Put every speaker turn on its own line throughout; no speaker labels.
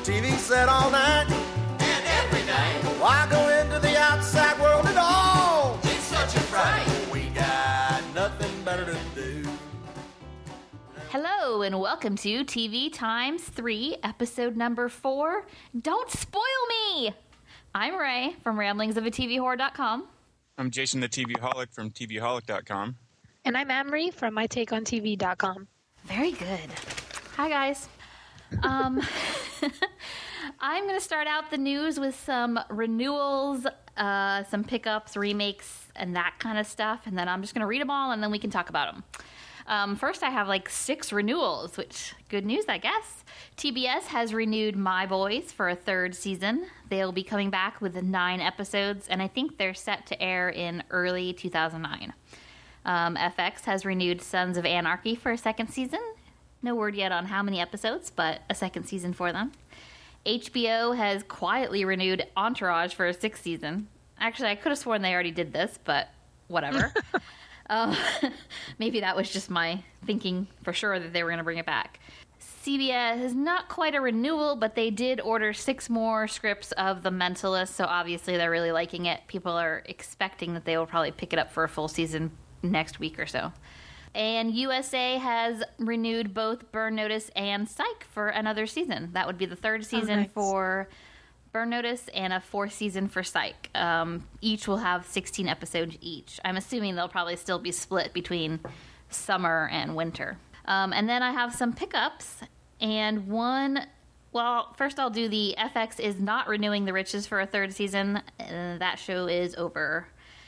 TV set all night
and every day.
Why go into the outside world at all?
It's such a fright.
We got nothing better to do.
Hello and welcome to TV Times 3, episode number 4, Don't Spoil Me! I'm Ray from ramblingsofatvhorror.com.
I'm Jason the TV Holic from TVholic.com.
And I'm Amory from MyTakeOnTV.com.
Very good. Hi, guys. I'm going to start out the news with some renewals, some pickups, remakes, and that kind of stuff. And then I'm just going to read them all, and then we can talk about them. First, I have like 6 renewals, which good news, I guess. TBS has renewed My Boys for a 3rd season. They'll be coming back with 9 episodes, and I think they're set to air in early 2009. FX has renewed Sons of Anarchy for a 2nd season. No word yet on how many episodes, but a 2nd season for them. HBO has quietly renewed Entourage for a 6th season. Actually, I could have sworn they already did this, but whatever. Maybe that was just my thinking for sure that they were going to bring it back. CBS is not quite a renewal, but they did order 6 more scripts of The Mentalist, so obviously they're really liking it. People are expecting that they will probably pick it up for a full season next week or so. And USA has renewed both Burn Notice and Psych for another season. That would be the 3rd season for Burn Notice and a 4th season for Psych. Each will have 16 episodes each. I'm assuming they'll probably still be split between summer and winter. And then I have some pickups. And first I'll do the FX is not renewing The Riches for a 3rd season. That show is over.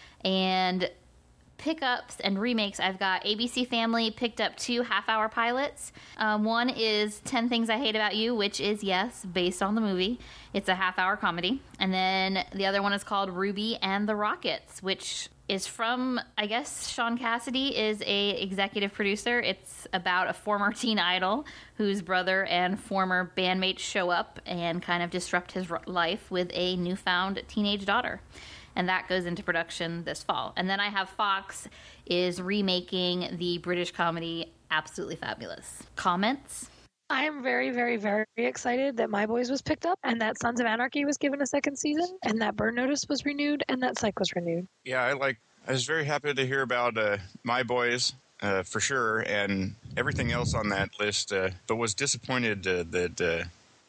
And pickups and remakes, I've got ABC Family picked up 2 half-hour pilots. One is 10 Things I Hate About You, which is, yes, based on the movie. It's a half-hour comedy. And then the other one is called Ruby and the Rockets, which is from, I guess, Sean Cassidy is a executive producer. It's about a former teen idol whose brother and former bandmates show up and kind of disrupt his life with a newfound teenage daughter. And that goes into production this fall. And then I have Fox is remaking the British comedy Absolutely Fabulous. Comments?
I am very, very, very excited that My Boys was picked up and that Sons of Anarchy was given a 2nd season and that Burn Notice was renewed and that Psych was renewed.
Yeah, I was very happy to hear about My Boys for sure and everything else on that list, but was disappointed that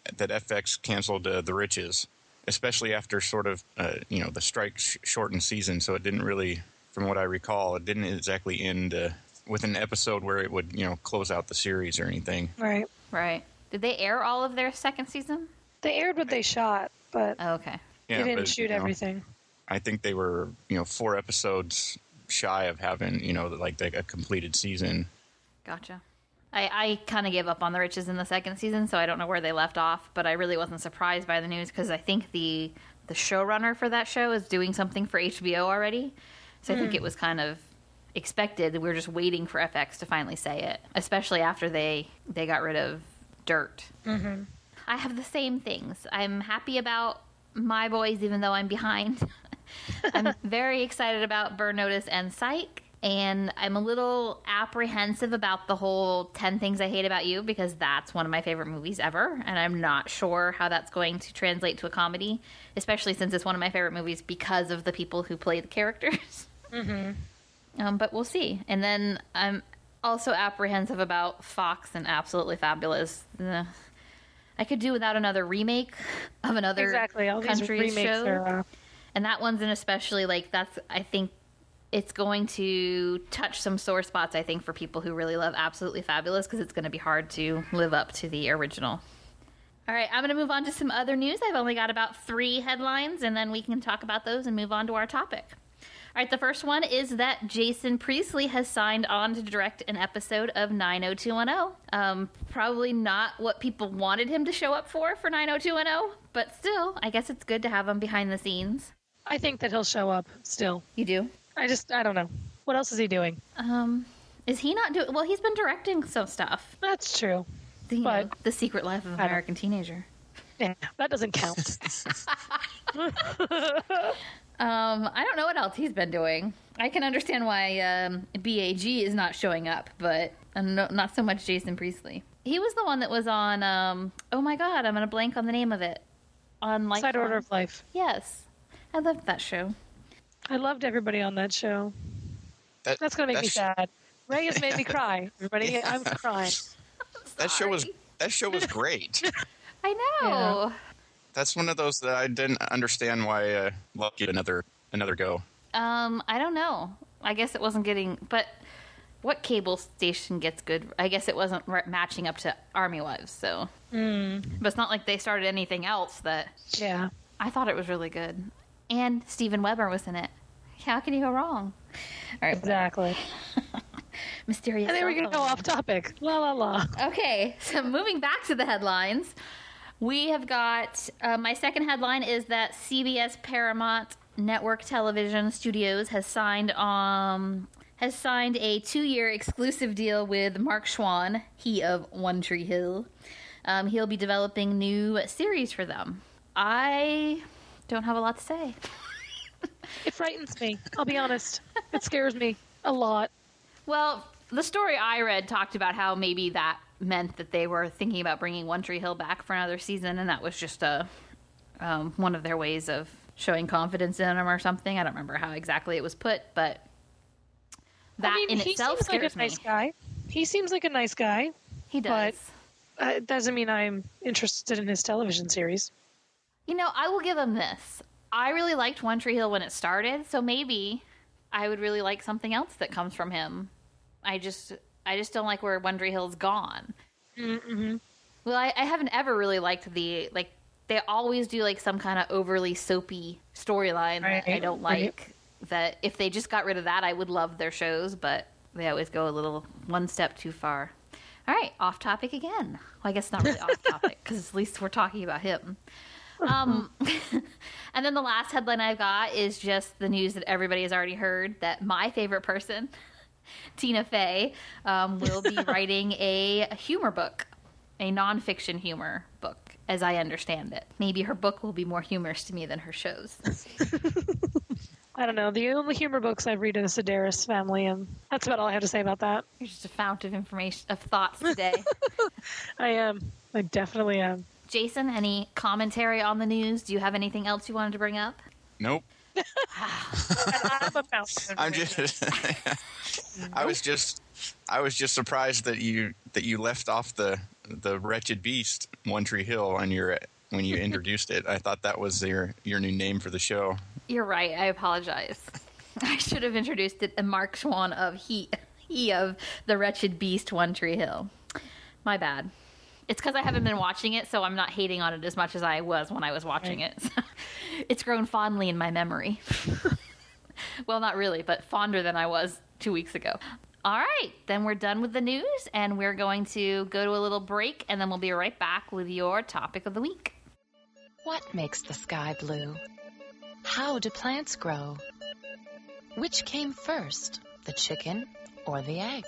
FX canceled The Riches, especially after sort of, the strike shortened season. So it didn't really, from what I recall, it didn't exactly end with an episode where it would, close out the series or anything.
Right.
Did they air all of their 2nd season?
They aired what they shot, but
okay.
They didn't shoot everything.
I think they were, 4 episodes shy of having, a completed season.
Gotcha. I kind of gave up on The Riches in the 2nd season, so I don't know where they left off, but I really wasn't surprised by the news because I think the showrunner for that show is doing something for HBO already. So I think it was kind of expected. We were just waiting for FX to finally say it, especially after they got rid of Dirt. Mm-hmm. I have the same things. I'm happy about My Boys, even though I'm behind. I'm very excited about Burn Notice and Psych. And I'm a little apprehensive about the whole 10 Things I Hate About You because that's one of my favorite movies ever. And I'm not sure how that's going to translate to a comedy, especially since it's one of my favorite movies because of the people who play the characters. Mm-hmm. But we'll see. And then I'm also apprehensive about Fox and Absolutely Fabulous. I could do without another remake of another country's show. And that one's an especially, I think, it's going to touch some sore spots, I think, for people who really love Absolutely Fabulous because it's going to be hard to live up to the original. All right, I'm going to move on to some other news. I've only got about 3 headlines, and then we can talk about those and move on to our topic. All right, the first one is that Jason Priestley has signed on to direct an episode of 90210. Probably not what people wanted him to show up for 90210, but still, I guess it's good to have him behind the scenes.
I think that he'll show up still.
You do?
I don't know. What else is he doing?
Is he not doing... Well, he's been directing some stuff.
That's true.
The Secret Life of an American Teenager.
Yeah, that doesn't count.
I don't know what else he's been doing. I can understand why BAG is not showing up, but not so much Jason Priestley. He was the one that was on, oh my god, I'm going to blank on the name of it. On Lifeline.
Side Order of Life.
Yes. I loved that show.
I loved everybody on that show. That's going to make me sad. Ray has made me cry. Everybody, I'm crying.
That show was great.
I know.
Yeah.
That's one of those that I didn't understand why Love get another go.
I don't know. I guess it wasn't getting, but what cable station gets good? I guess it wasn't matching up to Army Wives, so. But it's not like they started anything else that.
Yeah.
I thought it was really good. And Steven Weber was in it. How can you go wrong? All right.
Exactly.
Mysterious.
And then we're going to go off topic. La la la.
Okay, so moving back to the headlines, we have got my second headline is that CBS Paramount Network Television Studios has signed a 2-year exclusive deal with Mark Schwann, he of One Tree Hill. He'll be developing new series for them. I don't have a lot to say.
It frightens me. I'll be honest. It scares me a lot.
Well, the story I read talked about how maybe that meant that they were thinking about bringing One Tree Hill back for another season, and that was just one of their ways of showing confidence in him or something. I don't remember how exactly it was put, but that in itself
seems like
scares
a nice
me.
guy. He seems like a nice guy.
He does.
But it doesn't mean I'm interested in his television series.
You know, I will give him this. I really liked One Tree Hill when it started, so maybe I would really like something else that comes from him. I just don't like where One Tree Hill's gone.
Mm-hmm.
Well, I haven't ever really liked they always do like some kind of overly soapy storyline that I don't like. That if they just got rid of that, I would love their shows, but they always go one step too far. All right, off topic again. Well, I guess not really off topic because at least we're talking about him. And then the last headline I've got is just the news that everybody has already heard that my favorite person, Tina Fey, will be writing a humor book, a nonfiction humor book, as I understand it. Maybe her book will be more humorous to me than her shows.
I don't know. The only humor books I read are the Sedaris family, and that's about all I have to say about that.
You're just a fount of information, of thoughts today.
I am. I definitely am.
Jason, any commentary on the news? Do you have anything else you wanted to bring up?
Nope.
And I'm a fountain of
I'm
information.
just. I was just surprised that you left off the Wretched Beast One Tree Hill when you introduced it. I thought that was your new name for the show.
You're right. I apologize. I should have introduced it as Mark Schwann of he of the Wretched Beast One Tree Hill. My bad. It's because I haven't been watching it, so I'm not hating on it as much as I was when I was watching it. It's grown fondly in my memory. Well, not really, but fonder than I was 2 weeks ago. All right, then we're done with the news, and we're going to go to a little break, and then we'll be right back with your topic of the week.
What makes the sky blue? How do plants grow? Which came first, the chicken or the egg?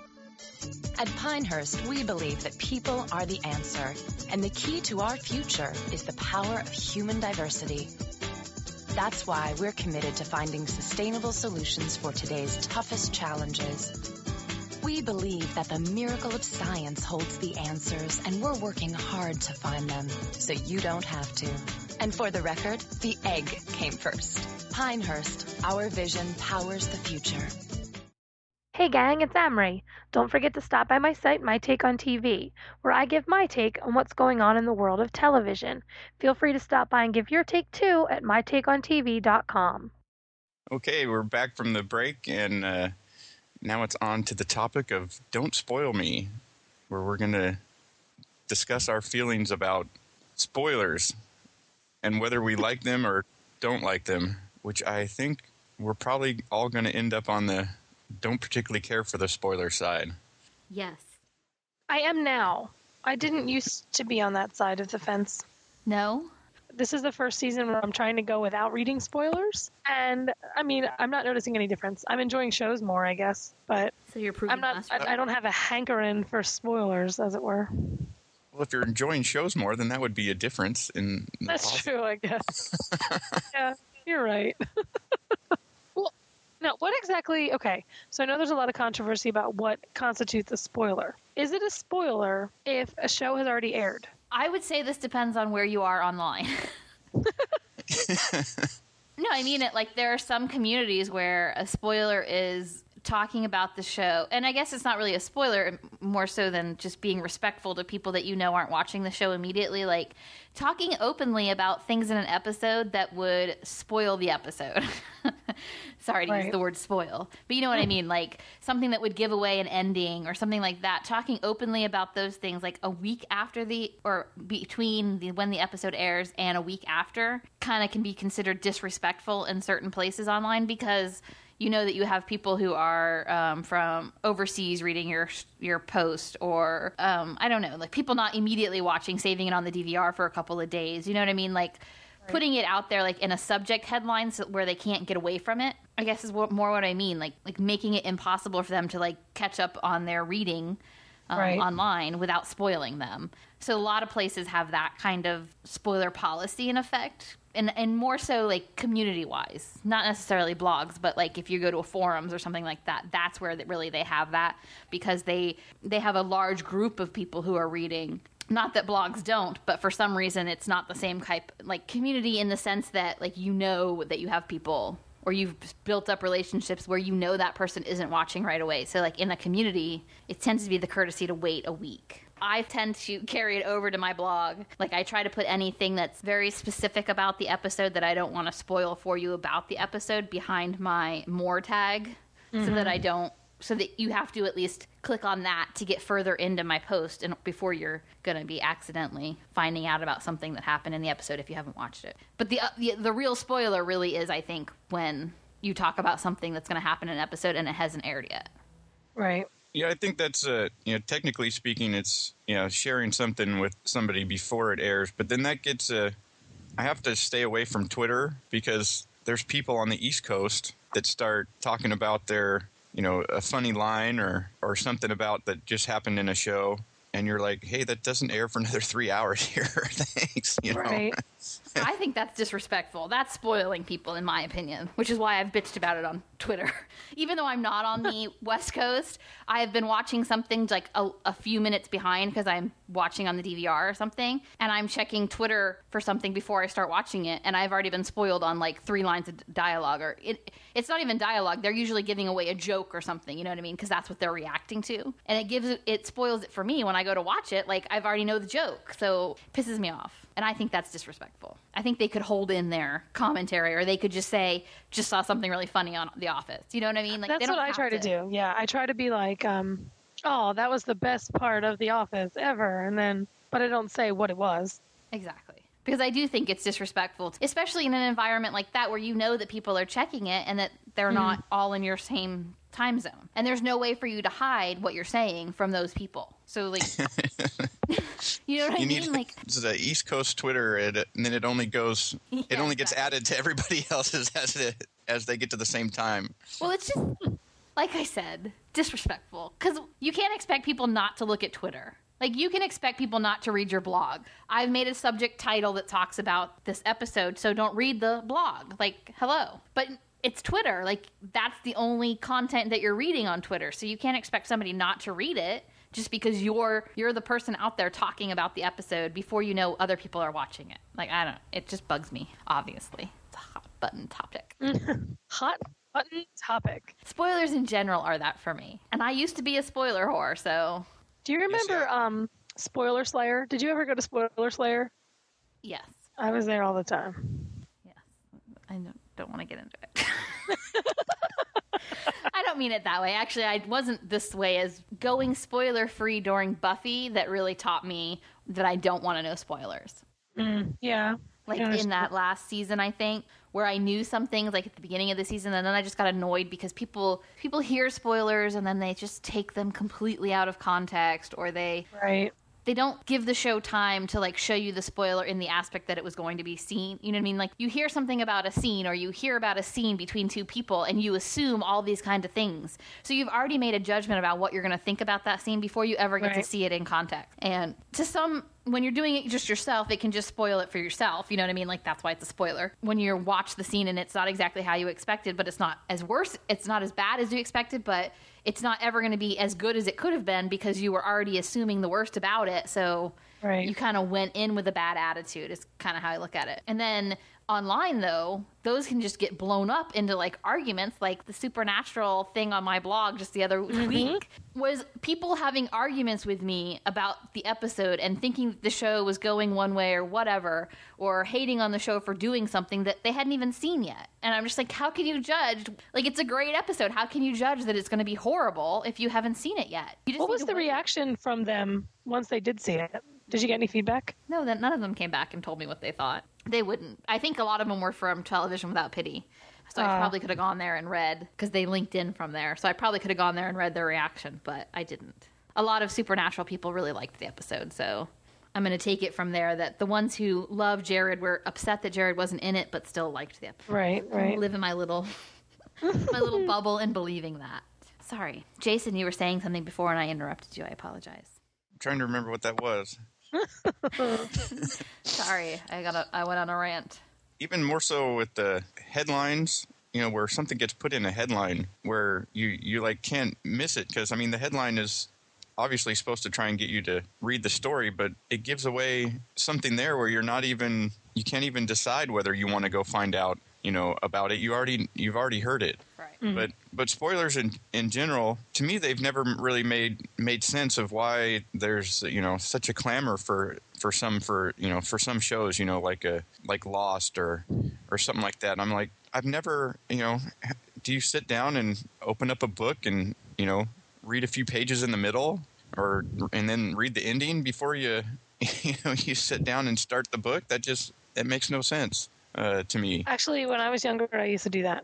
At Pinehurst, we believe that people are the answer, and the key to our future is the power of human diversity. That's why we're committed to finding sustainable solutions for today's toughest challenges. We believe that the miracle of science holds the answers, and we're working hard to find them, so you don't have to. And for the record, the egg came first. Pinehurst, our vision powers the future.
Hey gang, it's Amory. Don't forget to stop by my site, My Take on TV, where I give my take on what's going on in the world of television. Feel free to stop by and give your take too at mytakeontv.com.
Okay, we're back from the break, and now it's on to the topic of Don't Spoil Me, where we're going to discuss our feelings about spoilers and whether we like them or don't like them, which I think we're probably all going to end up on the don't particularly care for the spoiler side.
Yes.
I am now. I didn't used to be on that side of the fence.
No?
This is the first season where I'm trying to go without reading spoilers. And, I mean, I'm not noticing any difference. I'm enjoying shows more, I guess. But
So you're proving
I'm not.
us right.
I don't have a hankering for spoilers, as it were.
Well, if you're enjoying shows more, then that would be a difference in the
That's
policy.
true, I guess. Yeah, you're right. Well, Now, what exactly... Okay, so I know there's a lot of controversy about what constitutes a spoiler. Is it a spoiler if a show has already aired?
I would say this depends on where you are online. No, I mean it. Like, there are some communities where a spoiler is talking about the show, and I guess it's not really a spoiler, more so than just being respectful to people that you know aren't watching the show immediately, like talking openly about things in an episode that would spoil the episode. Sorry to use the word spoil, but you know what I mean, like something that would give away an ending or something like that. Talking openly about those things like a week after when the episode airs and a week after kind of can be considered disrespectful in certain places online, because you know that you have people who are from overseas reading your post, or I don't know, like people not immediately watching, saving it on the DVR for a couple of days. You know what I mean? Like putting it out there like in a subject headline where they can't get away from it, I guess is more what I mean. Like making it impossible for them to like catch up on their reading online without spoiling them. So a lot of places have that kind of spoiler policy in effect. And more so like community-wise, not necessarily blogs, but like if you go to a forums or something like that, that's where they have that, because they have a large group of people who are reading. Not that blogs don't, but for some reason it's not the same type, like community in the sense that like you know that you have people, or you've built up relationships where you know that person isn't watching right away. So like in a community, it tends to be the courtesy to wait a week. I tend to carry it over to my blog. Like I try to put anything that's very specific about the episode that I don't want to spoil for you about the episode behind my more tag, so that you have to at least click on that to get further into my post, and before you're going to be accidentally finding out about something that happened in the episode if you haven't watched it. But the real spoiler really is, I think, when you talk about something that's going to happen in an episode and it hasn't aired yet.
Right.
Yeah, I think that's, technically speaking, it's, sharing something with somebody before it airs. But then that gets, I have to stay away from Twitter, because there's people on the East Coast that start talking about their, a funny line or something about that just happened in a show. And you're like, hey, that doesn't air for another 3 hours here. Thanks.
Right.
I think that's disrespectful. That's spoiling people, in my opinion, which is why I've bitched about it on Twitter. Even though I'm not on the West Coast, I have been watching something like a few minutes behind because I'm watching on the DVR or something, and I'm checking Twitter for something before I start watching it, and I've already been spoiled on like 3 lines of dialogue. Or it's not even dialogue. They're usually giving away a joke or something, you know what I mean? Because that's what they're reacting to. And it spoils it for me when I go to watch it. Like, I've already know the joke, so it pisses me off. And I think that's disrespectful. I think they could hold in their commentary, or they could just say, just saw something really funny on The Office. You know what I mean? Like,
that's what I try to do. Yeah, I try to be like, oh, that was the best part of The Office ever. But I don't say what it was.
Exactly. Because I do think it's disrespectful, especially in an environment like that where you know that people are checking it and that they're not all in your same time zone. And there's no way for you to hide what you're saying from those people. So, like, you know what I mean? Like,
it's the East Coast Twitter, and then it only goes, it only gets added to everybody else's as they get to the same time.
Well, it's just, like I said, disrespectful. Because you can't expect people not to look at Twitter. Like, you can expect people not to read your blog. I've made a subject title that talks about this episode, so don't read the blog. Like, hello. But it's Twitter. Like, that's the only content that you're reading on Twitter. So you can't expect somebody not to read it just because you're the person out there talking about the episode before you know other people are watching it. Like, I don't know. It just bugs me, obviously. It's a hot button topic.
Hot button topic.
Spoilers in general are that for me. And I used to be a spoiler whore, so...
Do you remember Spoiler Slayer? Did you ever go to Spoiler Slayer?
Yes.
I was there all the time.
Yes. I don't want to get into it. I don't mean it that way. Actually, I wasn't this way. As going spoiler-free during Buffy that really taught me that I don't want to know spoilers.
Yeah.
Like in that last season, I think, where I knew some things like at the beginning of the season, and then I just got annoyed because people hear spoilers and then they just take them completely out of context, or they don't give the show time to like show you the spoiler in the aspect that it was going to be seen. You know what I mean? Like, you hear something about a scene, or you hear about a scene between two people, and you assume all these kind of things. So you've already made a judgment about what you're going to think about that scene before you ever get to see it in context. And to some when you're doing it just yourself, it can just spoil it for yourself. You know what I mean? Like, that's why it's a spoiler. When you watch the scene and it's not exactly how you expected, but it's not as worse, it's not as bad as you expected, but it's not ever going to be as good as it could have been because you were already assuming the worst about it. So you kind of went in with a bad attitude is kind of how I look at it. And then online, though, those can just get blown up into, like, arguments. Like, the Supernatural thing on my blog just the other week was people having arguments with me about the episode and thinking that the show was going one way or whatever, or hating on the show for doing something that they hadn't even seen yet. And I'm just like, how can you judge? Like, it's a great episode. How can you judge that it's going to be horrible if you haven't seen it yet? You just
What was the reaction from them once they did see it? Did you get any feedback?
No, none of them came back and told me what they thought. They wouldn't. I think a lot of them were from Television Without Pity. So I probably could have gone there and read, because they linked in from there. So I probably could have gone there and read their reaction, but I didn't. A lot of Supernatural people really liked the episode, so I'm going to take it from there that the ones who loved Jared were upset that Jared wasn't in it, but still liked the episode.
Right.
I live in my little bubble and believing that. Sorry. Jason, you were saying something before and I interrupted you. I apologize.
I'm trying to remember what that was.
Sorry, I went on a rant.
Even more so with the headlines, where something gets put in a headline where you like can't miss it, because I mean the headline is obviously supposed to try and get you to read the story, but it gives away something there where you can't even decide whether you want to go find out about it. You've already heard it.
Right.
Mm-hmm. But spoilers in general, to me, they've never really made sense of why there's such a clamor for some shows, like Lost or something like that. And I'm like, I've never, do you sit down and open up a book and read a few pages in the middle and then read the ending before you you sit down and start the book? It makes no sense. To me.
Actually, when I was younger, I used to do that.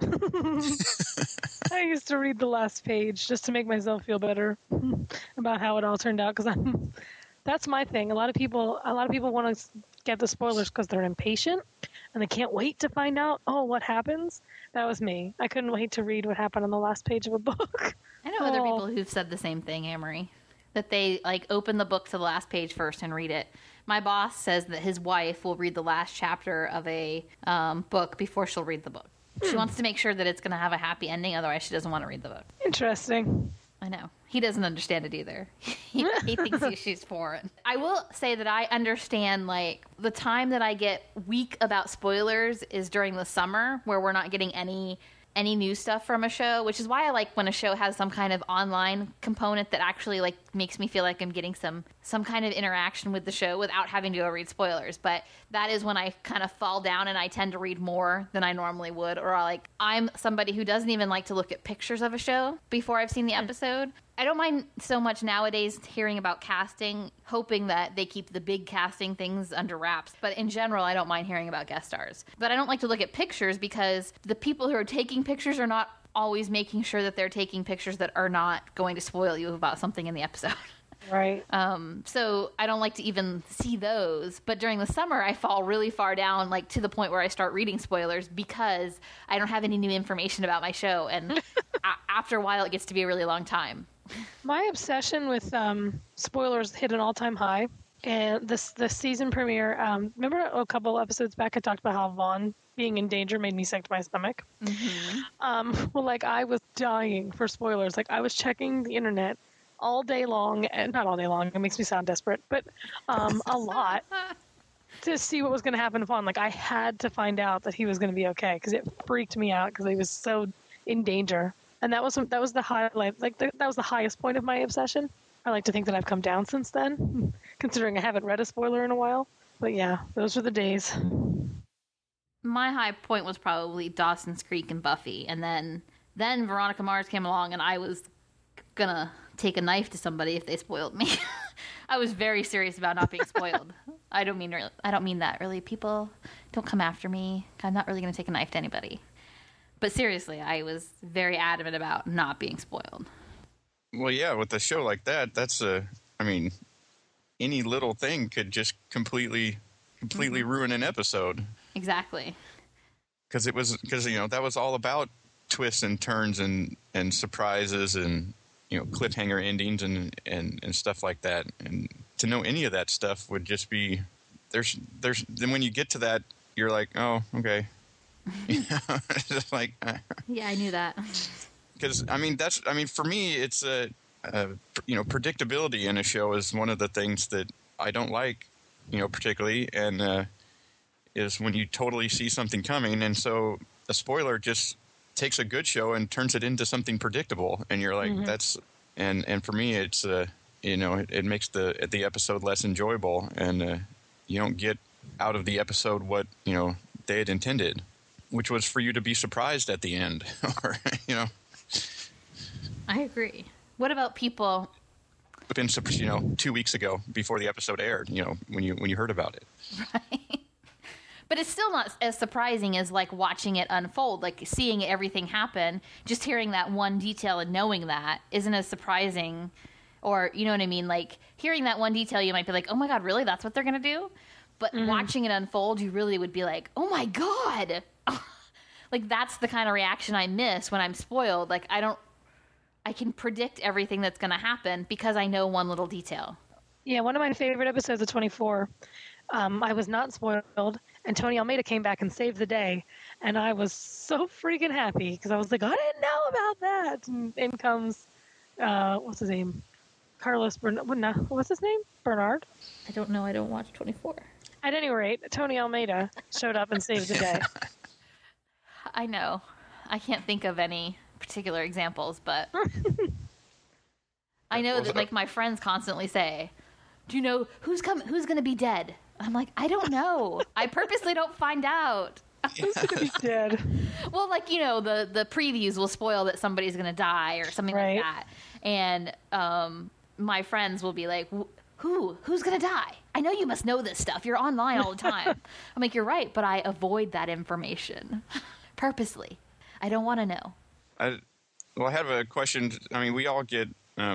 I used to read the last page just to make myself feel better about how it all turned out. Because that's my thing. A lot of people want to get the spoilers because they're impatient and they can't wait to find out. What happens? That was me. I couldn't wait to read what happened on the last page of a book.
I know other people who've said the same thing, Amory, that they open the book to the last page first and read it. My boss says that his wife will read the last chapter of a book before she'll read the book. She wants to make sure that it's going to have a happy ending, otherwise she doesn't want to read the book.
Interesting.
I know. He doesn't understand it either. He thinks she's foreign. I will say that I understand, the time that I get weak about spoilers is during the summer, where we're not getting any new stuff from a show, which is why I like when a show has some kind of online component that actually makes me feel like I'm getting some kind of interaction with the show without having to go read spoilers. But that is when I kind of fall down and I tend to read more than I normally would, or I'm somebody who doesn't even like to look at pictures of a show before I've seen the episode. I don't mind so much nowadays hearing about casting, hoping that they keep the big casting things under wraps. But in general, I don't mind hearing about guest stars. But I don't like to look at pictures because the people who are taking pictures are not always making sure that they're taking pictures that are not going to spoil you about something in the episode.
Right.
So I don't like to even see those. But during the summer, I fall really far down, to the point where I start reading spoilers because I don't have any new information about my show. And after a while, it gets to be a really long time.
My obsession with spoilers hit an all-time high, and the season premiere. Remember a couple episodes back, I talked about how Vaughn being in danger made me sick to my stomach. Mm-hmm. I was dying for spoilers. I was checking the internet all day long, and not all day long. It makes me sound desperate, but a lot to see what was going to happen to Vaughn. I had to find out that he was going to be okay because it freaked me out because he was so in danger. And that was the highlight. That was the highest point of my obsession. I like to think that I've come down since then, considering I haven't read a spoiler in a while. But yeah, those were the days.
My high point was probably Dawson's Creek and Buffy, and then Veronica Mars came along, and I was gonna take a knife to somebody if they spoiled me. I was very serious about not being spoiled. I don't mean that really. People, don't come after me. I'm not really gonna take a knife to anybody. But seriously, I was very adamant about not being spoiled.
Well, yeah, with a show like that, that's any little thing could just completely ruin an episode.
Exactly.
Because that was all about twists and turns and surprises and cliffhanger endings and stuff like that. And to know any of that stuff would just be there's then when you get to that, you're like, oh, okay. It's just like
Yeah, I knew that.
because for me, it's predictability in a show is one of the things that I don't like, particularly, and is when you totally see something coming, and so a spoiler just takes a good show and turns it into something predictable, and you're like, that's and for me, it's it makes the episode less enjoyable, and you don't get out of the episode what they had intended, which was for you to be surprised at the end, or
I agree. What about people?
Been 2 weeks ago before the episode aired, when you heard about it,
Right. But it's still not as surprising as like watching it unfold, like seeing everything happen. Just hearing that one detail and knowing that isn't as surprising, or you know what I mean? Like hearing that one detail, you might be like, "Oh my god, really? That's what they're gonna do?" But watching it unfold, you really would be like, "Oh my god!" Like that's the kind of reaction I miss when I'm spoiled. Like I can predict everything that's gonna happen because I know one little detail.
Yeah, one of my favorite episodes of 24. I was not spoiled, and Tony Almeida came back and saved the day, and I was so freaking happy because I was like, I didn't know about that. And in comes, what's his name? Carlos Bernard. What's his name? Bernard?
I don't know. I don't watch 24.
At any rate, Tony Almeida showed up and saved the day.
I know. I can't think of any particular examples, but I know that like my friends constantly say, "Do you know who's going to be dead?" I'm like, I don't know. I purposely don't find out.
Who's going to be dead?
Well, like, the previews will spoil that somebody's going to die or something
Right.
like that. And my friends will be like, who's going to die? I know you must know this stuff. You're online all the time. I'm like, you're right, but I avoid that information purposely. I don't want to know.
I have a question. I mean, we all get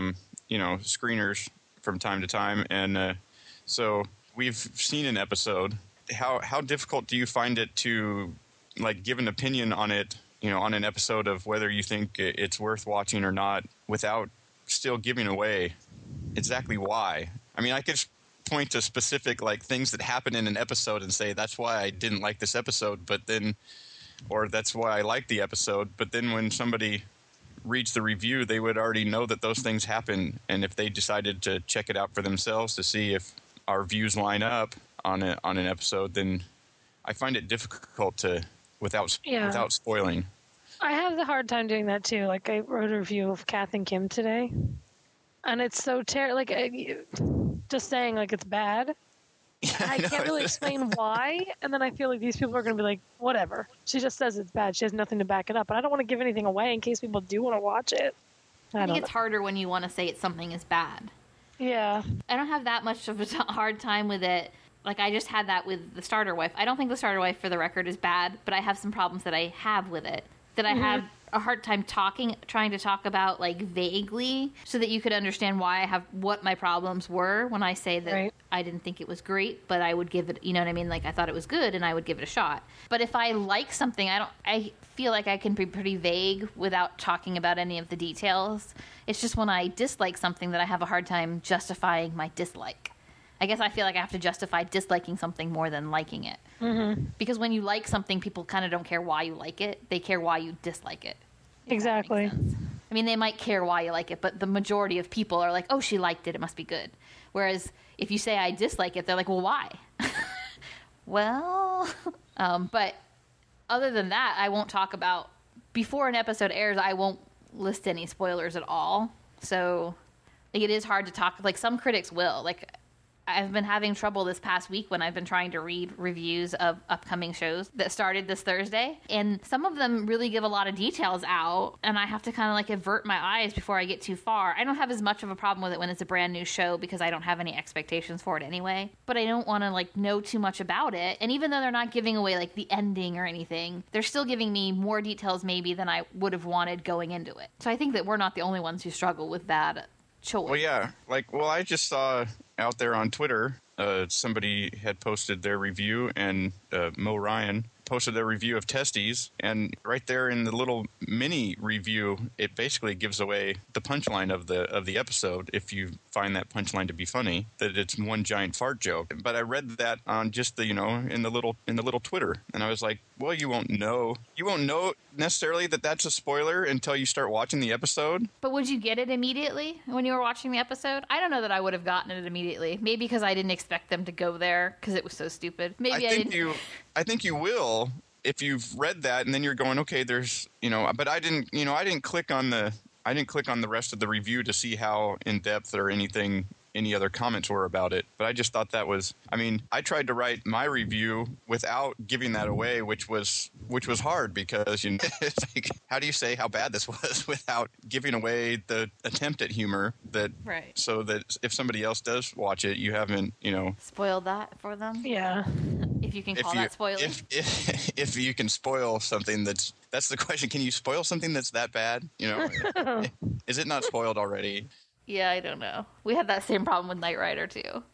screeners from time to time, and so we've seen an episode. How difficult do you find it to like give an opinion on it, on an episode of whether you think it's worth watching or not, without still giving away exactly why? I mean, I could point to specific like things that happen in an episode and say that's why I didn't like this episode, but then, or that's why I liked the episode. But then when somebody reads the review, they would already know that those things happen, and if they decided to check it out for themselves to see if our views line up on an episode, then I find it difficult to without spoiling.
I have the hard time doing that too. Like I wrote a review of Kath and Kim today, and it's so terrible. Like just saying like it's bad. I can't really explain why, and then I feel like these people are going to be like, whatever. She just says it's bad. She has nothing to back it up, and I don't want to give anything away in case people do want to watch it.
I think it's harder when you want to say something is bad.
Yeah.
I don't have that much of a hard time with it. Like, I just had that with The Starter Wife. I don't think The Starter Wife, for the record, is bad, but I have some problems that I have with it. That I have a hard time trying to talk about, like, vaguely, so that you could understand why what my problems were when I say that I didn't think it was great, but I would give it, you know what I mean? Like, I thought it was good, and I would give it a shot. But if I like something, I feel like I can be pretty vague without talking about any of the details. It's just when I dislike something that I have a hard time justifying my dislike. I guess I feel like I have to justify disliking something more than liking it. Mm-hmm. Because when you like something, people kind of don't care why you like it. They care why you dislike it.
Exactly.
I mean, they might care why you like it, but the majority of people are like, oh, she liked it, it must be good. Whereas if you say I dislike it, they're like, well, why? Well, but other than that, I won't talk about, before an episode airs, I won't list any spoilers at all. So like, it is hard to talk, like some critics will. Like, I've been having trouble this past week when I've been trying to read reviews of upcoming shows that started this Thursday. And some of them really give a lot of details out, and I have to kind of like avert my eyes before I get too far. I don't have as much of a problem with it when it's a brand new show because I don't have any expectations for it anyway. But I don't want to like know too much about it. And even though they're not giving away like the ending or anything, they're still giving me more details maybe than I would have wanted going into it. So I think that we're not the only ones who struggle with that choice.
Well, yeah. I just saw out there on Twitter, somebody had posted their review, and Mo Ryan posted their review of Testes, and right there in the little mini review, it basically gives away the punchline of the episode if you find that punchline to be funny, that it's one giant fart joke. But I read that on just the, in the little Twitter, and I was like, well, you won't know necessarily that that's a spoiler until you start watching the episode.
But would you get it immediately when you were watching the episode? I don't know that I would have gotten it immediately. Maybe because I didn't expect them to go there because it was so stupid. Maybe
I think you will if you've read that, and then you're going, okay, there's, but I didn't click on the rest of the review to see how in depth or any other comments were about it. But I just thought that was, I tried to write my review without giving that away, which was hard because, it's like, how do you say how bad this was without giving away the attempt at humor
right.
So that if somebody else does watch it, you haven't,
spoiled that for them?
Yeah.
If you can call that spoiling.
If you can spoil something that's the question. Can you spoil something that's that bad? Is it not spoiled already?
Yeah, I don't know. We had that same problem with Knight Rider, too.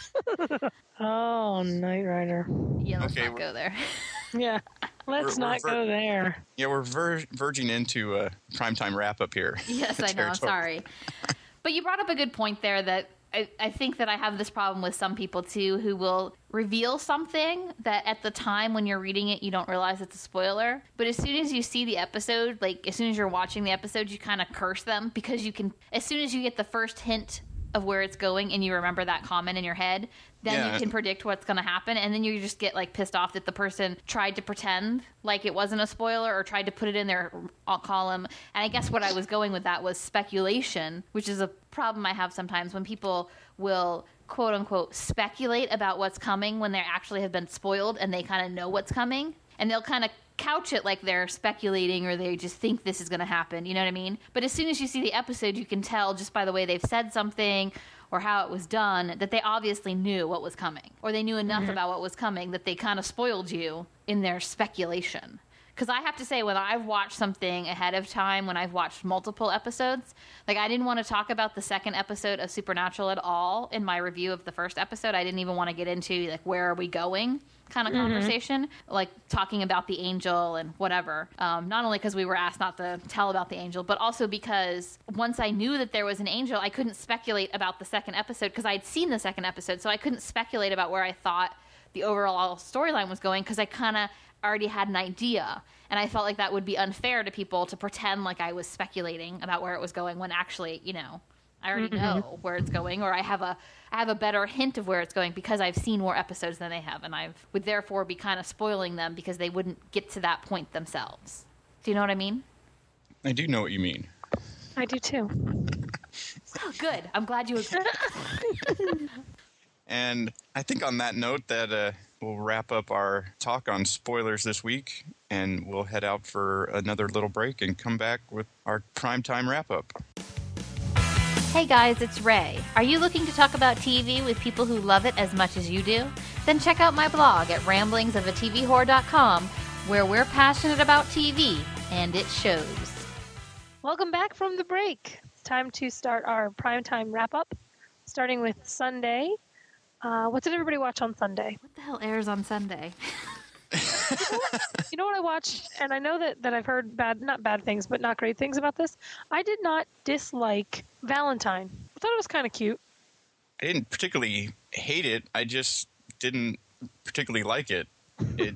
Oh, Knight Rider.
Yeah, let's not go there.
Yeah, let's not go there.
Yeah, we're verging into a primetime wrap-up here.
Yes, I know. I'm sorry. But you brought up a good point there that I think that I have this problem with some people, too, who will reveal something that at the time when you're reading it, you don't realize it's a spoiler. But as soon as you see the episode, like as soon as you're watching the episode, you kind of curse them because as soon as you get the first hint of where it's going and you remember that comment in your head, then you can predict what's going to happen, and then you just get like pissed off that the person tried to pretend like it wasn't a spoiler or tried to put it in their column. And I guess what I was going with that was speculation, which is a problem I have sometimes when people will quote unquote speculate about what's coming when they actually have been spoiled and they kind of know what's coming, and they'll kind of couch it like they're speculating or they just think this is going to happen, you know what I mean? But as soon as you see the episode, you can tell just by the way they've said something or how it was done that they obviously knew what was coming, or they knew enough about what was coming that they kind of spoiled you in their speculation. Because I have to say, when I've watched something ahead of time, when I've watched multiple episodes, like I didn't want to talk about the second episode of Supernatural at all in my review of the first episode. I didn't even want to get into like where are we going kind of conversation, like talking about the angel and whatever. Not only because we were asked not to tell about the angel, but also because once I knew that there was an angel, I couldn't speculate about the second episode because I'd seen the second episode, so I couldn't speculate about where I thought the overall storyline was going because I kind of already had an idea, and I felt like that would be unfair to people to pretend like I was speculating about where it was going when actually, I already know where it's going, or I have a better hint of where it's going because I've seen more episodes than they have, and I would therefore be kind of spoiling them because they wouldn't get to that point themselves. Do you know what I mean?
I do know what you mean.
I do too.
Oh, good. I'm glad you agree.
And I think on that note that we'll wrap up our talk on spoilers this week, and we'll head out for another little break and come back with our primetime wrap-up.
Hey guys, it's Ray. Are you looking to talk about TV with people who love it as much as you do? Then check out my blog at ramblingsofatvwhore.com, where we're passionate about TV, and it shows.
Welcome back from the break. It's time to start our primetime wrap-up, starting with Sunday. What did everybody watch on Sunday?
What the hell airs on Sunday?
You know what I watched? And I know that I've heard not bad things, but not great things about this. I did not dislike Valentine. I thought it was kind of cute.
I didn't particularly hate it. I just didn't particularly like it. It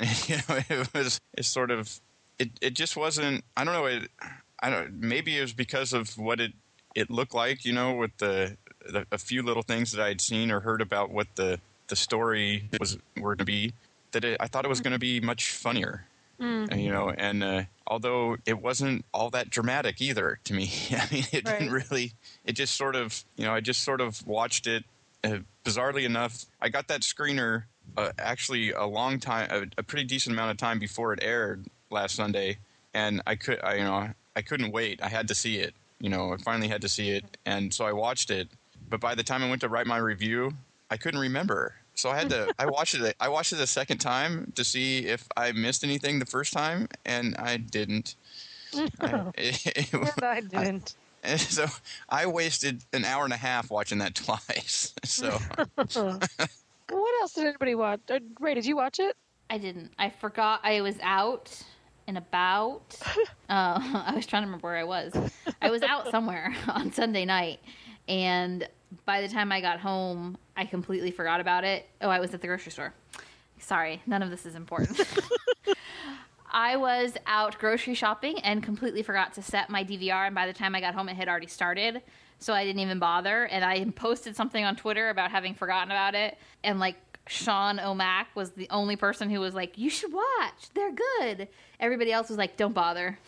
just wasn't, I don't know, maybe it was because of what it looked like, with a few little things that I had seen or heard about what the story were to be, that I thought it was going to be much funnier. And although it wasn't all that dramatic either to me, I mean, it didn't really, it just sort of, I just sort of watched it. Bizarrely enough, I got that screener actually a long time, a pretty decent amount of time before it aired last Sunday, and I couldn't wait. I had to see it. I finally had to see it, and so I watched it. But by the time I went to write my review, I couldn't remember. So I had to. I watched it a second time to see if I missed anything the first time, and I didn't.
I didn't.
So I wasted an hour and a half watching that twice. So.
What else did anybody watch? Ray, did you watch it?
I didn't. I forgot I was out and about. I was trying to remember where I was. I was out somewhere on Sunday night. and by the time I got home, I completely forgot about it. Oh, I was at the grocery store. Sorry, none of this is important. I was out grocery shopping and completely forgot to set my DVR, and by the time I got home, it had already started, so I didn't even bother, and I posted something on Twitter about having forgotten about it, and, like, Sean O'Mac was the only person who was like, you should watch, they're good. Everybody else was like, don't bother.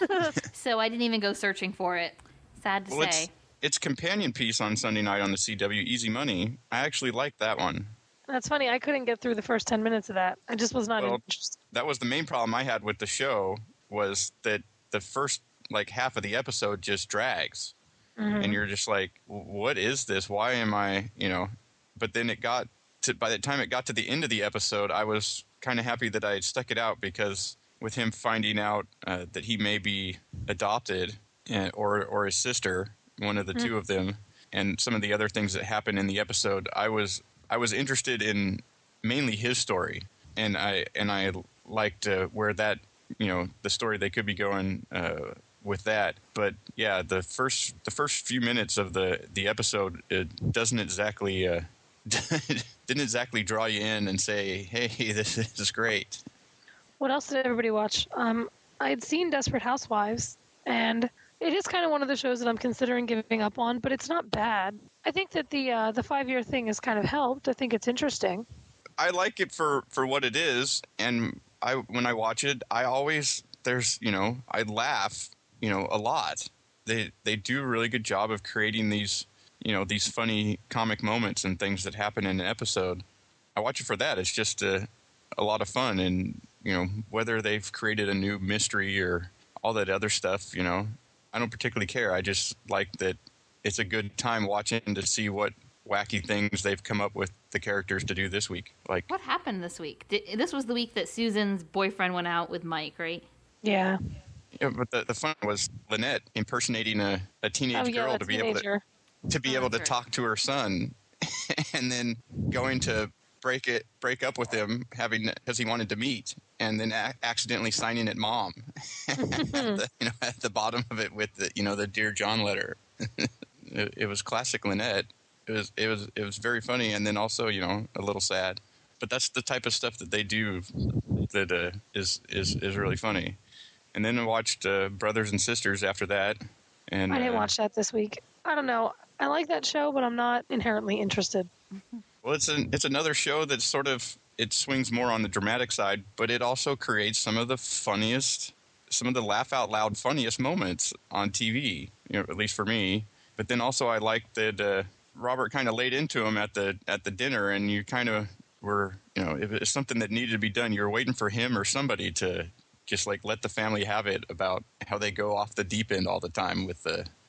So I didn't even go searching for it. Sad to say.
Its companion piece on Sunday night on the CW, Easy Money, I actually liked that one.
That's funny. I couldn't get through the first 10 minutes of that. I just was not interested.
That was the main problem I had with the show, was that the first, like, half of the episode just drags. Mm-hmm. And you're just like, what is this? Why am I, But then by the time it got to the end of the episode, I was kind of happy that I had stuck it out, because with him finding out that he may be adopted, or his sister, one of the two of them, and some of the other things that happened in the episode, I was interested in mainly his story, and I liked where that, the story they could be going with that. But yeah, the first few minutes of the episode, it doesn't exactly didn't exactly draw you in and say, hey, this is great.
What else did everybody watch? I had seen Desperate Housewives, and it is kind of one of the shows that I'm considering giving up on, but it's not bad. I think that the 5-year thing has kind of helped. I think it's interesting.
I like it for what it is, and when I watch it, I always I laugh a lot. They do a really good job of creating these funny comic moments and things that happen in an episode. I watch it for that. It's just a lot of fun, and whether they've created a new mystery or all that other stuff, I don't particularly care. I just like that it's a good time watching to see what wacky things they've come up with the characters to do this week. Like,
what happened this week? This was the week that Susan's boyfriend went out with Mike, right?
Yeah.
Yeah, but the fun was Lynette impersonating a teenage girl to be able to talk to her son, and then going to break up with him because he wanted to meet, and then accidentally signing it mom at the bottom of it with the Dear John letter. It was classic Lynette. It was very funny, and then also a little sad. But that's the type of stuff that they do that is really funny. And then I watched Brothers and Sisters after that. And
I didn't watch that this week. I don't know. I like that show, but I'm not inherently interested.
Well, it's another show that sort of, it swings more on the dramatic side, but it also creates some of the laugh out loud funniest moments on TV, at least for me. But then also I like that Robert kind of laid into him at the dinner, and you kind of were, if it's something that needed to be done, you're waiting for him or somebody to just like let the family have it about how they go off the deep end all the time with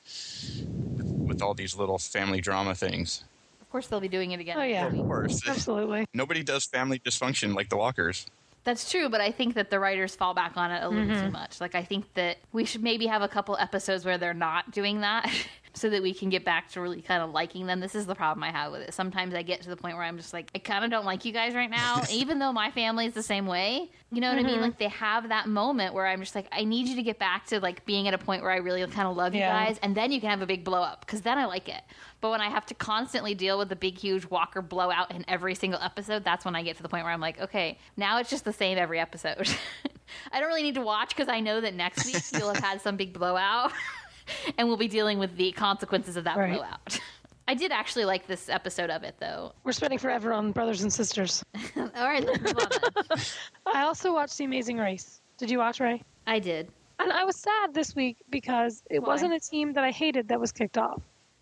all these little family drama things.
Of course they'll be doing it again.
Oh, yeah.
Of course.
Absolutely.
Nobody does family dysfunction like the Walkers.
That's true, but I think that the writers fall back on it a little too much. Like, I think that we should maybe have a couple episodes where they're not doing that so that we can get back to really kind of liking them. This is the problem I have with it. Sometimes I get to the point where I'm just like, I kind of don't like you guys right now, even though my family is the same way. You know what I mean? Like, they have that moment where I'm just like, I need you to get back to, like, being at a point where I really kind of love you guys, and then you can have a big blow up, because then I like it. But when I have to constantly deal with the big, huge Walker blowout in every single episode, that's when I get to the point where I'm like, okay, now it's just the same every episode. I don't really need to watch, because I know that next week you'll have had some big blowout, and we'll be dealing with the consequences of that blowout. I did actually like this episode of it, though.
We're spending forever on Brothers and Sisters.
All right, let's move on then.
I also watched The Amazing Race. Did you watch, Ray?
I did.
And I was sad this week because it wasn't a team that I hated that was kicked off.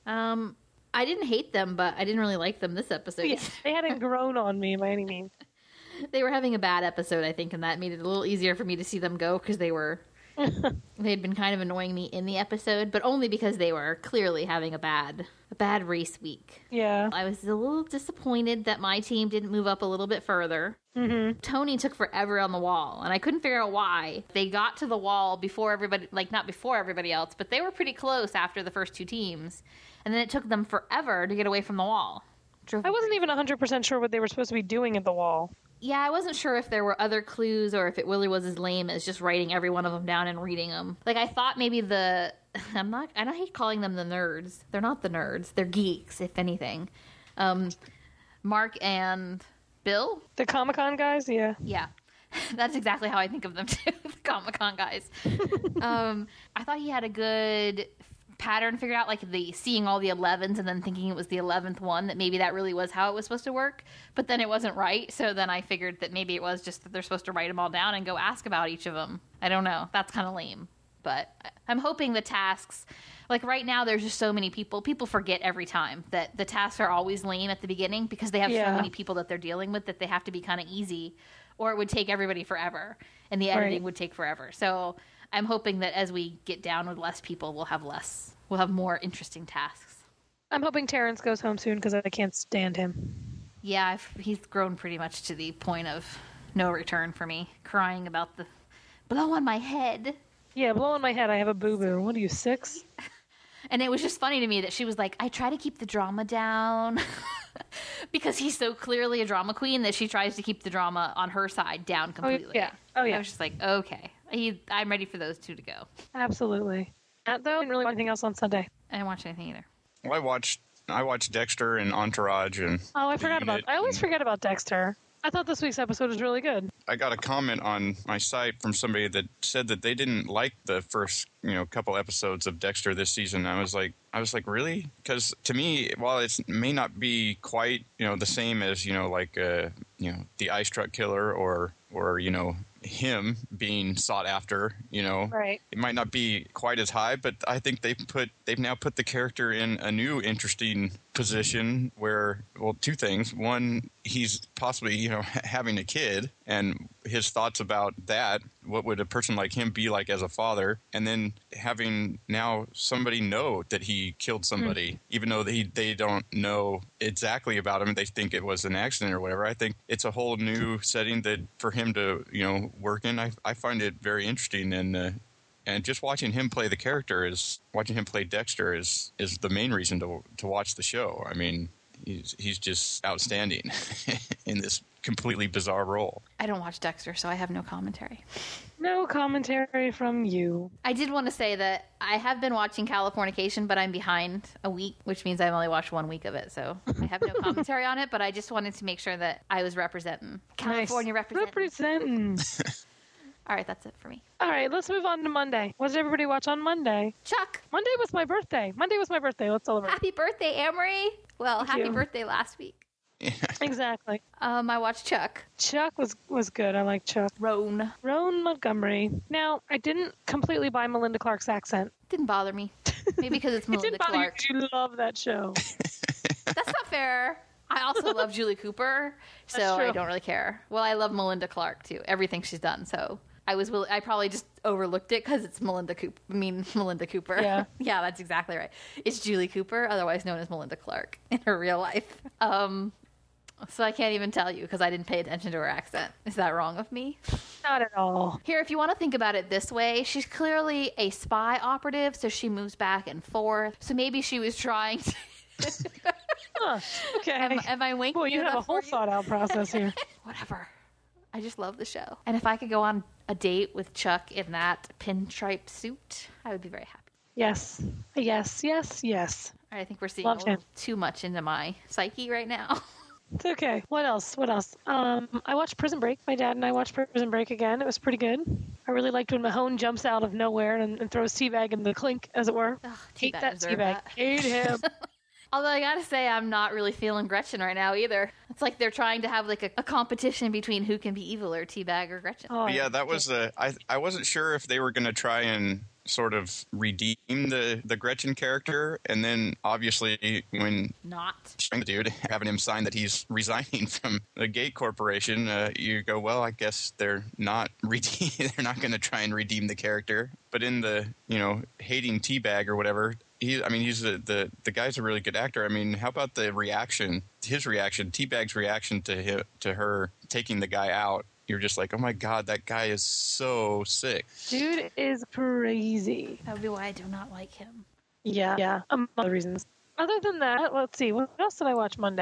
I didn't hate them, but I didn't really like them this episode.
Yeah, they hadn't grown on me by any means.
They were having a bad episode, I think, and that made it a little easier for me to see them go, because they had been kind of annoying me in the episode, but only because they were clearly having a bad race week.
Yeah.
I was a little disappointed that my team didn't move up a little bit further. Mm-hmm. Tony took forever on the wall, and I couldn't figure out why. They got to the wall before everybody, like, not before everybody else, but they were pretty close after the first two teams, and then it took them forever to get away from the wall.
I wasn't even 100% sure what they were supposed to be doing at the wall.
Yeah, I wasn't sure if there were other clues or if it really was as lame as just writing every one of them down and reading them. Like, I thought maybe the I hate calling them the nerds. They're not the nerds. They're geeks, if anything. Mark and Bill?
The Comic-Con guys, yeah.
Yeah. That's exactly how I think of them too, the Comic-Con guys. I thought he had a good pattern figured out, like the seeing all the 11s and then thinking it was the 11th one, that maybe that really was how it was supposed to work, but then it wasn't right, so then I figured that maybe it was just that they're supposed to write them all down and go ask about each of them. I don't know. That's kind of lame. But I'm hoping the tasks, like right now there's just so many people forget every time that the tasks are always lame at the beginning because they have so many people that they're dealing with that they have to be kind of easy, or it would take everybody forever and the editing would take forever. So I'm hoping that as we get down with less people, we'll have more interesting tasks.
I'm hoping Terrence goes home soon because I can't stand him.
Yeah, he's grown pretty much to the point of no return for me, crying about the blow on my head.
Yeah, blow on my head. I have a boo-boo. What are you, 6?
And it was just funny to me that she was like, I try to keep the drama down. Because he's so clearly a drama queen that she tries to keep the drama on her side down completely.
Oh, yeah.
I was just like, okay. I'm ready for those two to go.
Absolutely. Though, I didn't really want anything else on Sunday.
I didn't watch anything either.
Well, I watched Dexter and Entourage and.
Oh, I always forget about Dexter. I thought this week's episode was really good.
I got a comment on my site from somebody that said that they didn't like the first, couple episodes of Dexter this season. I was like, really? Because to me, while it may not be quite, the same as, the ice truck killer or him being sought after,
Right.
It might not be quite as high, but I think they've now put the character in a new interesting position where, well, two things. One, he's possibly, having a kid and his thoughts about that. What would a person like him be like as a father? And then having now somebody know that he killed somebody, even though they don't know exactly about him. They think it was an accident or whatever. I think it's a whole new setting that for him to, work in. I find it very interesting. And just watching him play the character watching him play Dexter is the main reason to watch the show. I mean, he's just outstanding in this completely bizarre role.
I don't watch Dexter, so I have no commentary.
No commentary from you.
I did want to say that I have been watching Californication, but I'm behind a week, which means I've only watched 1 week of it, so I have no commentary on it, but I just wanted to make sure that I was representing. California
nice.
representing.
Representing.
All right, that's it for me.
All right, let's move on to Monday. What did everybody watch on Monday?
Chuck!
Monday was my birthday. Let's celebrate.
Happy birthday, Amory! Well,
Thank
happy
you.
birthday last week.
Exactly.
I watched Chuck.
Chuck was good. I like Chuck.
Roan.
Montgomery. Now, I didn't completely buy Melinda Clarke's accent.
Didn't bother me. Maybe because it's Melinda
It didn't bother
Clarke.
you 'cause you love that show.
That's not fair. I also love Julie Cooper, so
That's true.
I don't really care. Well, I love Melinda Clarke too. Everything she's done. So I probably just overlooked it because it's Melinda Cooper.
Yeah.
Yeah, that's exactly right. It's Julie Cooper, otherwise known as Melinda Clarke in her real life. So I can't even tell you because I didn't pay attention to her accent. Is that wrong of me?
Not at all.
Here, if you want to think about it this way, she's clearly a spy operative, so she moves back and forth. So maybe she was trying to...
Huh. Okay.
Am I winking?
Boy, you have a
enough
whole
for you?
thought-out process here.
Whatever. I just love the show. And if I could go on a date with Chuck in that pinstripe suit, I would be very happy.
Yes.
I think we're seeing
Loved
a little
him.
too much into my psyche right now.
It's okay. What else? I watched Prison Break. My dad and I watched Prison Break again. It was pretty good. I really liked when Mahone jumps out of nowhere and throws Teabag in the clink, as it were.
Ugh,
Hate
Teabag
that
deserved
Teabag.
that.
Hate him.
Although I gotta say, I'm not really feeling Gretchen right now either. It's like they're trying to have like a competition between who can be evil, or Teabag or Gretchen.
Oh,
Yeah, that was I wasn't sure if they were going to try and sort of redeem the Gretchen character, and then obviously when
Not.
the dude having him sign that he's resigning from the Gate Corporation, you go, well, I guess they're not they're not going to try and redeem the character. But in the hating Teabag or whatever. He's the guy's a really good actor. I mean, how about his reaction, Teabag's reaction to her taking the guy out? You're just like, oh my God, that guy is so sick.
Dude is crazy.
That would be why I do not like him.
Yeah. Among other reasons. Other than that, let's see. What else did I watch Monday?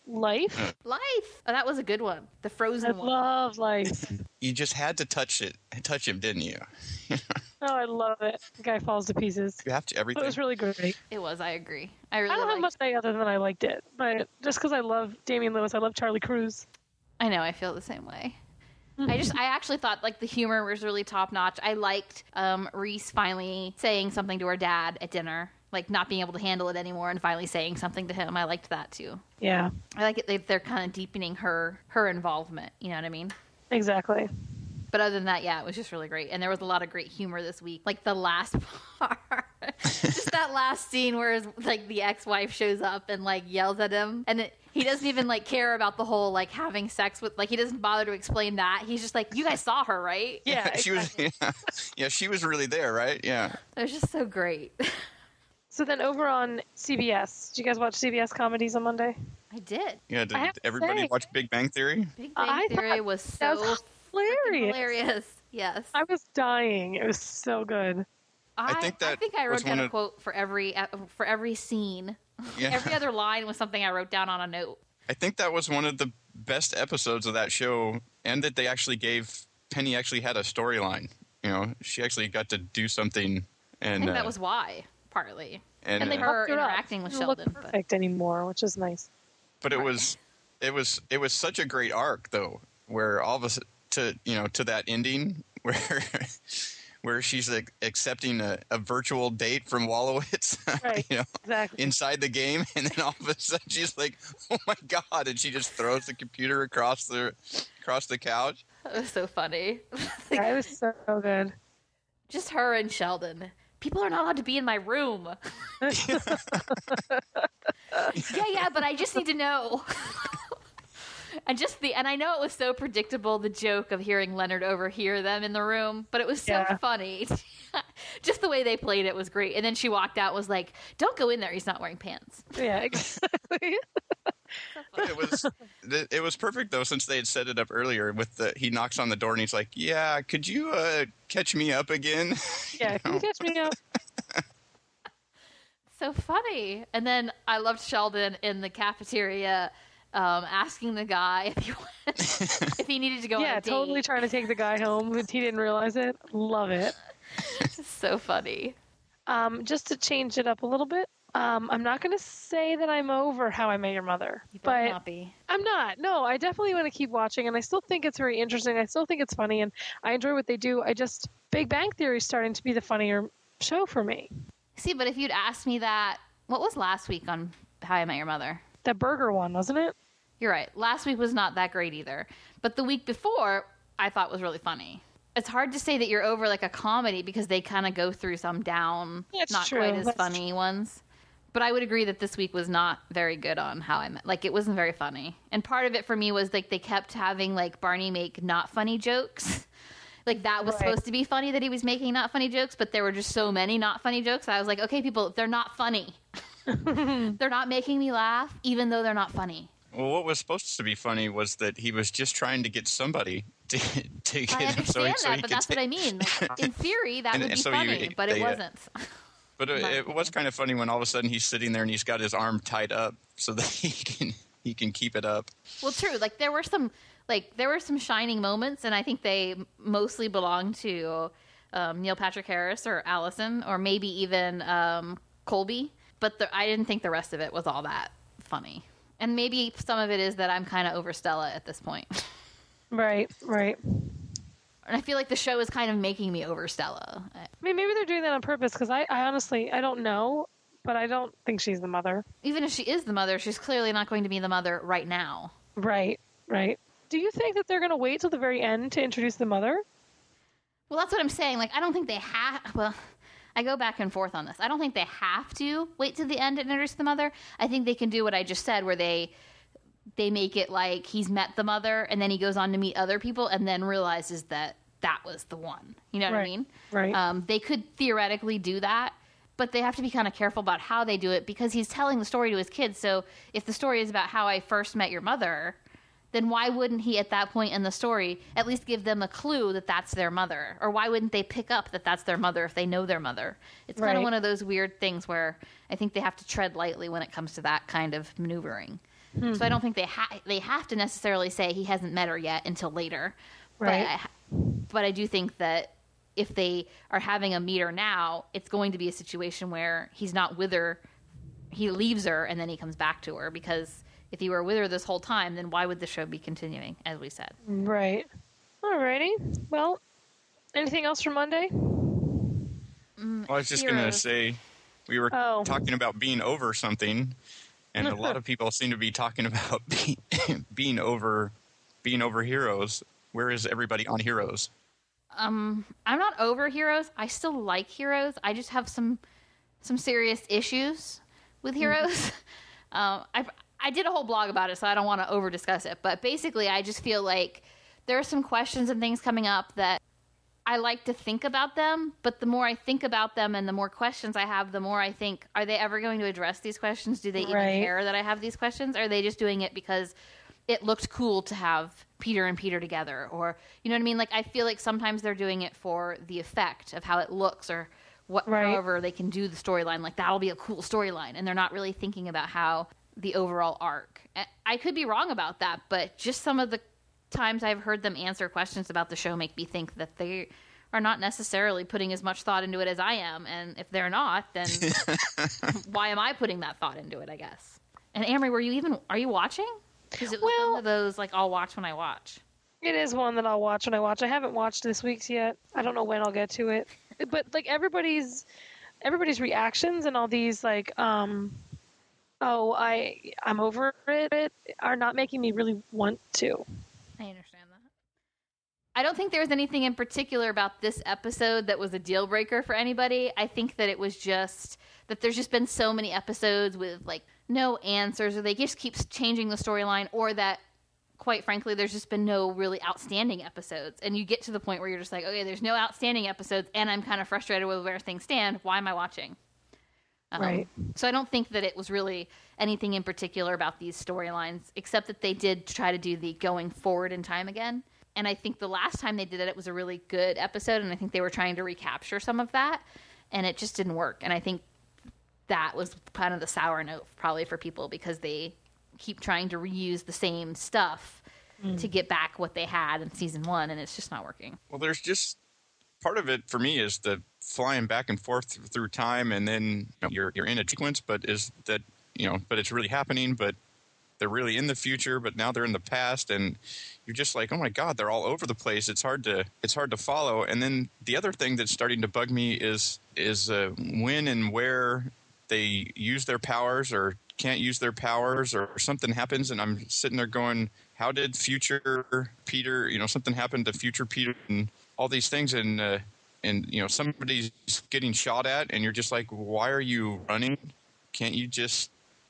Life?
Life. Oh, that was a good one. The
I
Frozen one.
love Life.
You just had to touch him, didn't you?
Oh, I love it. The guy falls to pieces.
You have to
It
everything.
was really great.
It was. I agree. I
I
really
don't have much
liked.
to say other than I liked it. But just because I love Damian Lewis, I love Charlie Cruz.
I know. I feel the same way. I actually thought like the humor was really top notch. I liked Reese finally saying something to her dad at dinner, like not being able to handle it anymore, and finally saying something to him. I liked that too.
Yeah,
I like it. They're kind of deepening her involvement. You know what I mean?
exactly.
But other than that, yeah, it was just really great. And there was a lot of great humor this week. Like the last part. Just that last scene where like the ex-wife shows up and like yells at him. And he doesn't even like care about the whole like having sex with, like he doesn't bother to explain that. He's just like, you guys saw her, right?
Yeah,
She was, yeah, she was really there, right? Yeah.
It was just so great.
So then over on CBS, did you guys watch CBS comedies on Monday?
I did.
Yeah.
I
Did
have to
everybody
say-
watch Big Bang Theory?
Big
I
Bang Theory
thought
was
that
so
was hilarious.
hilarious. Yes.
I was dying. It was so good.
I think that
I
was
wrote down
one
a
of-
quote for every scene.
Yeah.
Every other line was something I wrote down on a note.
I think that was one of the best episodes of that show, and that they actually gave Penny actually had a storyline. You know, she actually got to do something,
I
and
think that was why, partly.
and
they
uh,
her
Buffed her up.
interacting with
She doesn't look
Sheldon, but-
perfect anymore, which is nice.
but it was such a great arc though, where all of us to that ending where she's like accepting a virtual date from Wolowitz,
Right. Exactly.
inside the game, and then all of a sudden she's like, "Oh my god!" and she just throws the computer across the couch.
It was so funny.
Yeah, it was so good.
Just her and Sheldon. People are not allowed to be in my room. yeah, but I just need to know. And I know it was so predictable, the joke of hearing Leonard overhear them in the room, but it was so
Yeah.
funny. Just the way they played it was great. And then she walked out, was like, "Don't go in there. He's not wearing pants."
Yeah, exactly.
It was perfect though, since they had set it up earlier with he knocks on the door and he's like, "Yeah, could you catch me up again?"
Yeah, can you catch me up?
So funny. And then I loved Sheldon in the cafeteria asking the guy if he needed to go on
Yeah,
a date.
totally trying to take the guy home, but he didn't realize it. Love it.
So funny.
Just to change it up a little bit, I'm not going to say that I'm over How I Met Your Mother,
You better
but
not be.
I'm not. No, I definitely want to keep watching, and I still think it's very interesting. I still think it's funny, and I enjoy what they do. Big Bang Theory is starting to be the funnier show for me.
See, but if you'd asked me that, what was last week on How I Met Your Mother?
That burger one, wasn't it?
You're right. Last week was not that great either. But the week before, I thought was really funny. It's hard to say that you're over like a comedy because they kind of go through some down,
That's
not
true.
quite as
That's
funny ones. But I would agree that this week was not very good on How I Met. Like, it wasn't very funny. And part of it for me was like they kept having like Barney make not funny jokes. Like that was
Right.
supposed to be funny that he was making not funny jokes, but there were just so many not funny jokes. I was like, okay, people, they're not funny. They're not making me laugh, even though they're not funny.
Well, what was supposed to be funny was that he was just trying to get somebody to get
I
him
understand
so
that,
he
but
could
that's what I mean. Like, in theory, that
And
would be
so
funny, but it wasn't.
But it was kind of funny when all of a sudden he's sitting there and he's got his arm tied up so that he can keep it up.
Well, true. Like there were some shining moments, and I think they mostly belong to Neil Patrick Harris or Allison, or maybe even Colby. But I didn't think the rest of it was all that funny. And maybe some of it is that I'm kind of over Stella at this point.
Right.
And I feel like the show is kind of making me over Stella.
I mean, maybe they're doing that on purpose because I honestly, I don't know, but I don't think she's the mother.
Even if she is the mother, she's clearly not going to be the mother right now.
Right. Do you think that they're going to wait till the very end to introduce the mother?
Well, that's what I'm saying. Like, I don't think they have. Well, I go back and forth on this. I don't think they have to wait to the end to introduce the mother. I think they can do what I just said, where they make it like he's met the mother and then he goes on to meet other people and then realizes that was the one. You know what I mean?
Right.
They could theoretically do that, but they have to be kind of careful about how they do it because he's telling the story to his kids. So if the story is about how I first met your mother, then why wouldn't he at that point in the story at least give them a clue that that's their mother? Or why wouldn't they pick up that that's their mother if they know their mother? It's kind of
Right.
one of those weird things where I think they have to tread lightly when it comes to that kind of maneuvering. So I don't think they have to necessarily say he hasn't met her yet until later.
Right.
But I do think that if they are having a meet her now, it's going to be a situation where he's not with her. He leaves her and then he comes back to her, because if he were with her this whole time, then why would the show be continuing, as we said?
Right. Alrighty. Well, anything else for Monday?
Well, I was just going to say, we were talking about being over something, and a lot of people seem to be talking about being over Heroes. Where is everybody on Heroes?
I'm not over Heroes. I still like Heroes. I just have some serious issues with Heroes. I did a whole blog about it, so I don't want to over discuss it. But basically, I just feel like there are some questions and things coming up that I like to think about them. But the more I think about them and the more questions I have, the more I think, are they ever going to address these questions? Do they even care that I have these questions? Or are they just doing it because it looked cool to have Peter and Peter together? Or, you know what I mean? Like, I feel like sometimes they're doing it for the effect of how it looks, or however they can do the storyline. Like, that'll be a cool storyline. And they're not really thinking about how the overall arc. I could be wrong about that, but just some of the times I've heard them answer questions about the show make me think that they are not necessarily putting as much thought into it as I am. And if they're not, then why am I putting that thought into it, I guess? And Amory, are you watching? Because it was one of those, like, I'll watch when I watch.
It is one that I'll watch when I watch. I haven't watched this week's yet. I don't know when I'll get to it. But, like, everybody's reactions and all these, like, I'm over it, are not making me really want to.
I understand that. I don't think there was anything in particular about this episode that was a deal breaker for anybody. I think that it was just that there's just been so many episodes with, like, no answers, or they just keep changing the storyline, or that, quite frankly, there's just been no really outstanding episodes. And you get to the point where you're just like, okay, there's no outstanding episodes, and I'm kind of frustrated with where things stand. Why am I watching? Right. So I don't think that it was really anything in particular about these storylines, except that they did try to do the going forward in time again. And I think the last time they did it, it was a really good episode, and I think they were trying to recapture some of that, and it just didn't work. And I think that was kind of the sour note probably for people, because they keep trying to reuse the same stuff to get back what they had in season 1, and it's just not working.
Well, there's just part of it for me is the flying back and forth through time, and then you're in a sequence, but but it's really happening, but they're really in the future, but now they're in the past, and you're just like, oh my God, they're all over the place. It's hard to follow. And then the other thing that's starting to bug me is when and where they use their powers or can't use their powers, or something happens, and I'm sitting there going, how did future Peter, something happened to future Peter and all these things, and somebody's getting shot at, and you're just like, why are you running? Can't you just,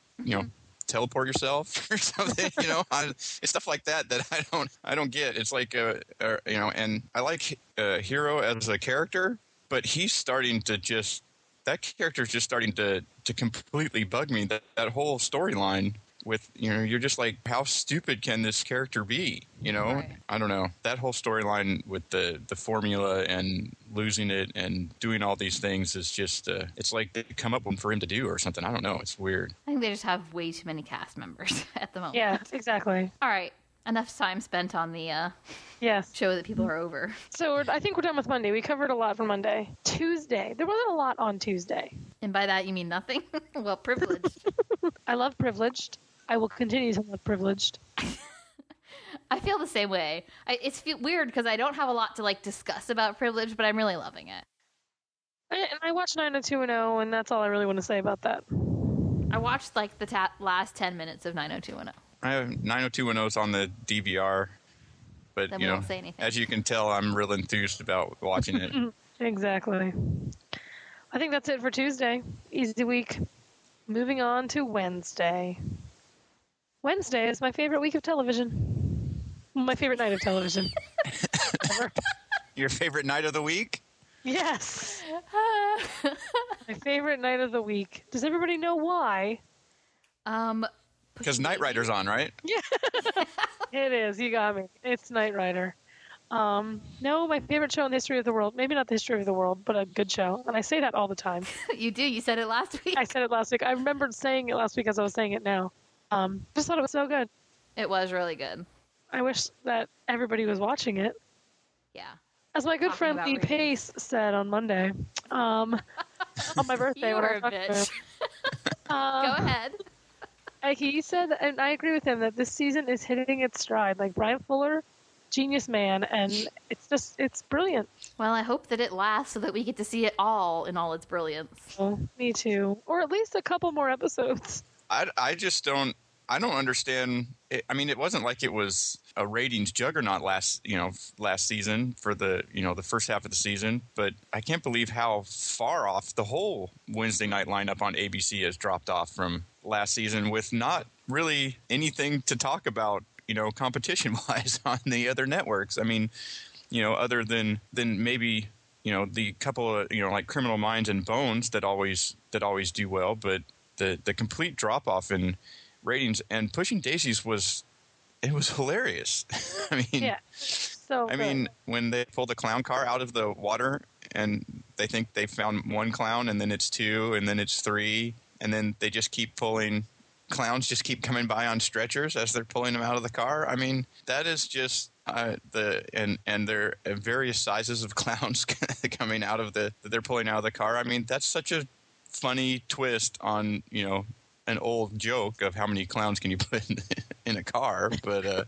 teleport yourself or something? It's stuff like that I don't get. It's like, and I like Hero as a character, but he's starting to that character's just starting to completely bug me. That whole storyline with, you're just like, how stupid can this character be? Right. I don't know. That whole storyline with the formula and losing it and doing all these things is just, it's like they come up with for him to do or something. I don't know. It's weird.
I think they just have way too many cast members at the moment.
Yeah, exactly.
All right. Enough time spent on the show that people are over.
So I think we're done with Monday. We covered a lot for Monday. Tuesday. There wasn't a lot on Tuesday.
And by that, you mean nothing? Well, privileged.
I love Privileged. I will continue to love Privileged.
I feel the same way. It's weird because I don't have a lot to discuss about Privileged, but I'm really loving it.
And I watched 90210, and that's all I really want to say about that.
I watched the last 10 minutes of 90210.
I have 90210's on the DVR, but
then we won't say anything.
As you can tell, I'm real enthused about watching it.
Exactly. I think that's it for Tuesday. Easy week. Moving on to Wednesday. Wednesday is my favorite week of television. My favorite night of television.
Your favorite night of the week?
Yes. My favorite night of the week. Does everybody know why?
Because Knight Rider's on, right?
Yeah. It is. You got me. It's Knight Rider. No, my favorite show in the history of the world. Maybe not the history of the world, but a good show. And I say that all the time.
You do. You said it last week.
I said it last week. I remembered saying it last week as I was saying it now. Just thought it was so good.
It was really good.
I wish that everybody was watching it.
Yeah.
As my good
Talking
friend
about
Lee
ratings.
Pace said on Monday, on my birthday
You
when I
were
was
a
talking to
bitch.
him,
Go ahead.
he said, and I agree with him, that this season is hitting its stride. Like, Brian Fuller, genius man, and it's brilliant.
Well, I hope that it lasts so that we get to see it all in all its brilliance.
Oh, me too. Or at least a couple more episodes.
I just don't understand. I mean, it wasn't like it was a ratings juggernaut last season for the first half of the season, but I can't believe how far off the whole Wednesday night lineup on ABC has dropped off from last season, with not really anything to talk about, competition wise on the other networks. I mean, other than maybe, the couple of, like Criminal Minds and Bones that always do well, but the complete drop off in ratings, and Pushing Daisies was hilarious. I mean,
Yeah. So
I mean, when they pull the clown car out of the water and they think they found one clown, and then it's two, and then it's three, and then they just keep pulling. Clowns just keep coming by on stretchers as they're pulling them out of the car. I mean, that is just and there are various sizes of clowns coming out of that they're pulling out of the car. I mean, that's such a funny twist on an old joke of how many clowns can you put in a car, but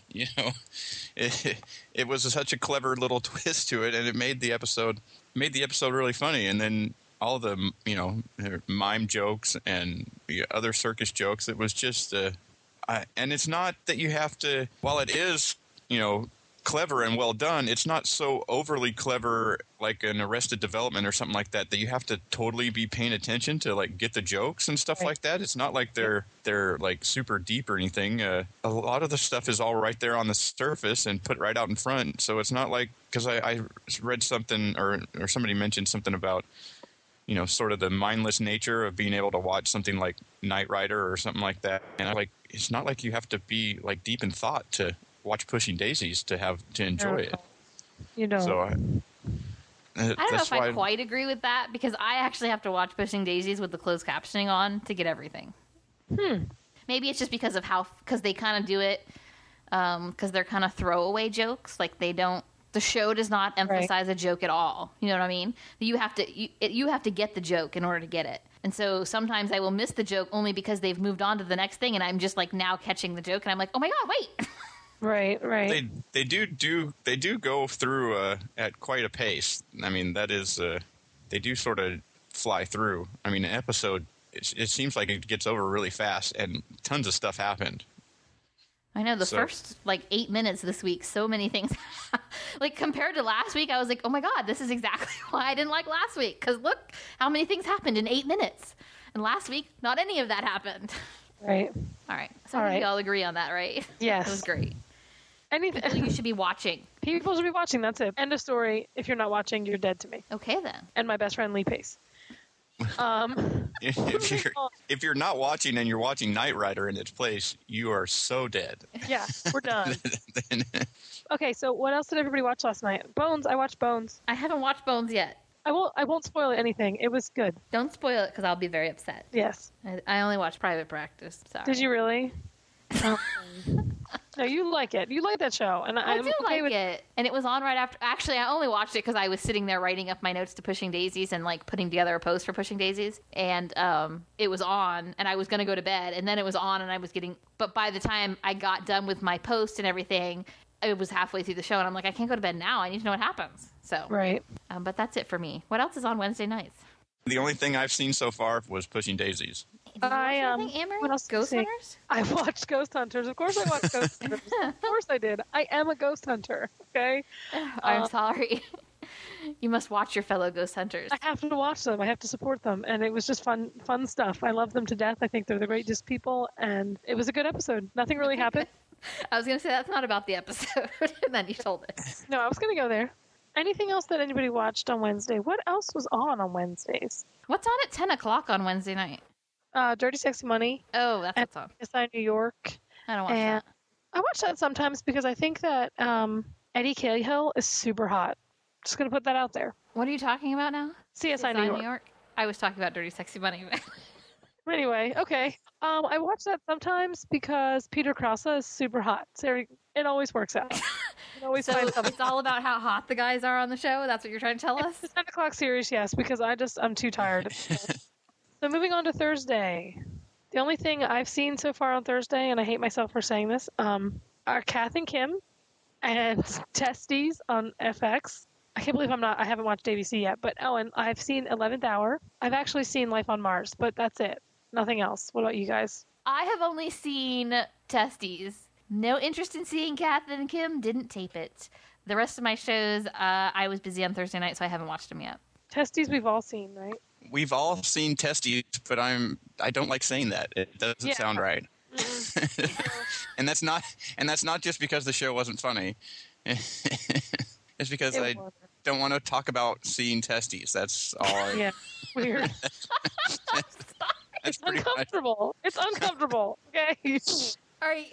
it was such a clever little twist to it, and it made the episode really funny. And then all the mime jokes and the other circus jokes, it was just and it's not that you have to, while it is clever and well done, it's not so overly clever like an Arrested Development or something like that you have to totally be paying attention to like get the jokes and stuff like that. It's not like they're like super deep or anything. A lot of the stuff is all right there on the surface and put right out in front. So it's not like, because I read something or somebody mentioned something about sort of the mindless nature of being able to watch something like Knight Rider or something like that. And it's not like you have to be like deep in thought to watch Pushing Daisies to enjoy it. So
I don't know if I quite agree with that, because I actually have to watch Pushing Daisies with the closed captioning on to get everything. Maybe it's just because they kind of do it because they're kind of throwaway jokes. Like the show does not emphasize a joke at all. You know what I mean? You have to get the joke in order to get it. And so sometimes I will miss the joke only because they've moved on to the next thing, and I'm just like now catching the joke, and I'm like, oh my God, wait.
Right.
They do go through at quite a pace. I mean, that is they do sort of fly through. I mean, an episode, it seems like it gets over really fast, and tons of stuff happened.
I know, the first 8 minutes this week, so many things. Like compared to last week, I was like, oh my God, this is exactly why I didn't like last week. Because look how many things happened in 8 minutes. And last week, not any of that happened.
Right.
All right. So we all agree on that, right?
Yes.
It was great.
Anything
You should be watching.
people should be watching. That's it. End of story. If you're not watching, you're dead to me.
Okay, then.
And my best friend Lee Pace.
If you're not watching and you're watching Knight Rider in its place, you are so dead.
Yeah, we're done. Okay, so what else did everybody watch last night? Bones. I watched Bones.
I haven't watched Bones yet.
I won't spoil anything. It was good.
Don't spoil it because I'll be very upset.
Yes.
I only watched Private Practice. Sorry.
Did you really? No, you like it. You like that show, and
I
I'm
do
okay
like
with
it. And it was on right after. Actually, I only watched it because I was sitting there writing up my notes to Pushing Daisies and putting together a post for Pushing Daisies. And it was on, and I was going to go to bed, and then it was on, and I was getting. But by the time I got done with my post and everything, it was halfway through the show, and I'm like, I can't go to bed now. I need to know what happens. So
Right.
But that's it for me. What else is on Wednesday nights?
The only thing I've seen so far was Pushing Daisies.
Did you watch anything, Amory?
what else did you
Ghost
see?
Hunters?
I watched Ghost Hunters. Of course, I watched Ghost Hunters. Of course, I did. I am a ghost hunter. Okay.
I'm sorry. You must watch your fellow ghost hunters.
I have to watch them. I have to support them, and it was just fun stuff. I love them to death. I think they're the greatest people, and it was a good episode. Nothing really happened.
I was going to say that's not about the episode, and then you told us.
No, I was going to go there. Anything else that anybody watched on Wednesday? What else was on Wednesdays?
What's on at 10 o'clock on Wednesday night?
Dirty Sexy Money.
Oh, that's what's on.
SI New York.
I don't watch
And
that.
I watch that sometimes because I think that Eddie Cahill is super hot. Just going to put that out there.
What are you talking about now?
CSI New York.
I was talking about Dirty Sexy Money.
Anyway, okay. I watch that sometimes because Peter Krause is super hot. So it always works out. It always
So
finds something.
it's all about how hot the guys are on the show? That's what you're trying to tell us?
The 10 o'clock series, yes, because I'm too tired. So moving on to Thursday. The only thing I've seen so far on Thursday, and I hate myself for saying this, are Kath and Kim and Testes on FX. I can't believe I haven't watched ABC yet, but and I've seen 11th Hour. I've actually seen Life on Mars, but that's it. Nothing else. What about you guys?
I have only seen Testes. No interest in seeing Kath and Kim. Didn't tape it. The rest of my shows, I was busy on Thursday night, so I haven't watched them yet.
Testes we've all seen, right?
We've all seen Testes, but I don't like saying that. It doesn't sound right. and that's not just because the show wasn't funny. It's because I don't want to talk about seeing Testes. That's all.
Yeah, weird.
That's
It's uncomfortable. It's uncomfortable. Okay.
All right.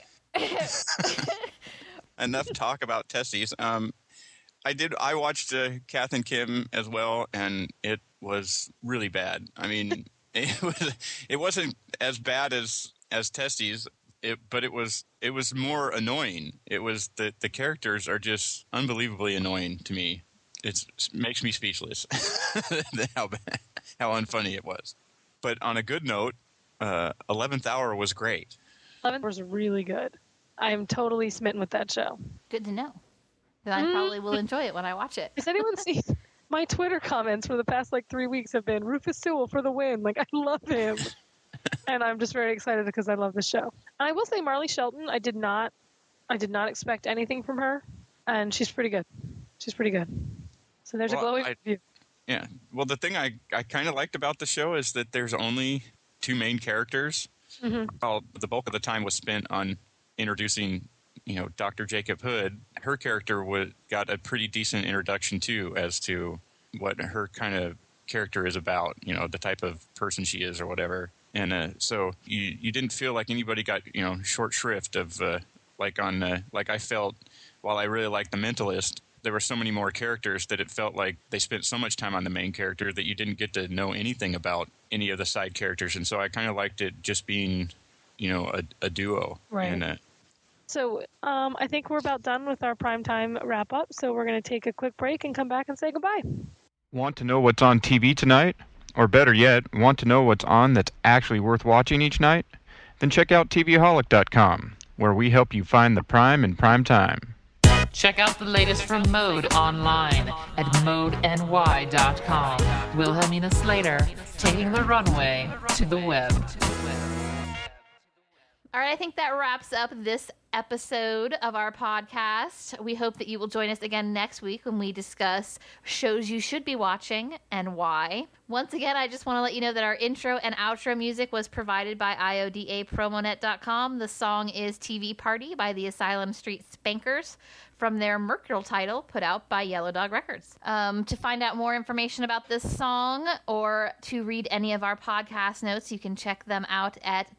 Enough talk about Testes. I watched Kath and Kim as well, and it was really bad. I mean, it wasn't as bad as Testes, but it was more annoying. It was the characters are just unbelievably annoying to me. It makes me speechless. how unfunny it was. But on a good note, 11th Hour was great.
11th Hour was really good. I'm totally smitten with that show.
Good to know. Then I probably will enjoy it when I watch it.
Has anyone seen my Twitter comments for the past 3 weeks have been Rufus Sewell for the win. Like, I love him. And I'm just very excited because I love this show. And I will say Marley Shelton, I did not expect anything from her, and she's pretty good. She's pretty good. So there's a glowing review.
Yeah. Well, the thing I kind of liked about the show is that there's only two main characters. Mm-hmm. Well, the bulk of the time was spent on introducing, Dr. Jacob Hood. Her character got a pretty decent introduction too, as to what her kind of character is about. The type of person she is or whatever. And so you didn't feel like anybody got short shrift of like I felt while I really liked The Mentalist. There were so many more characters that it felt like they spent so much time on the main character that you didn't get to know anything about any of the side characters. And so I kind of liked it just being, a duo.
Right.
And,
so I think we're about done with our primetime wrap-up, so we're going to take a quick break and come back and say goodbye.
Want to know what's on TV tonight? Or better yet, want to know what's on that's actually worth watching each night? Then check out TVaholic.com, where we help you find the prime in prime time.
Check out the latest from Mode online at modeny.com. Wilhelmina Slater, taking the runway to the web.
All right, I think that wraps up this episode of our podcast. We hope that you will join us again next week when we discuss shows you should be watching and why. Once again, I just want to let you know that our intro and outro music was provided by IODAPromonet.com. The song is TV Party by the Asylum Street Spankers from their Mercurial title put out by Yellow Dog Records. To find out more information about this song or to read any of our podcast notes, you can check them out at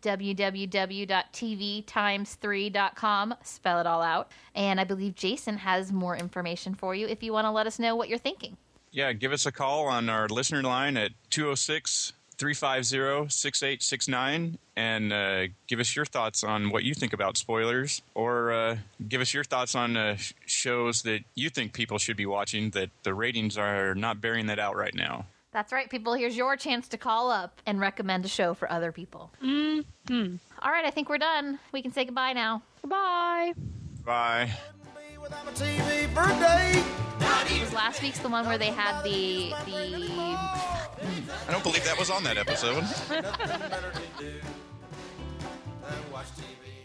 www.tvtimes3.com. Spell it all out. And I believe Jason has more information for you if you want to let us know what you're thinking.
Yeah, give us a call on our listener line at 206-350-6869 and give us your thoughts on what you think about spoilers, or give us your thoughts on shows that you think people should be watching that the ratings are not bearing that out right now.
That's right, people. Here's your chance to call up and recommend a show for other people. Mm-hmm. All right, I think we're done. We can say goodbye now.
Goodbye.
Bye.
Without a TV for a day.
Was last week's the one where they had the
I don't believe that was on that episode.
Nothing better to do than watch TV.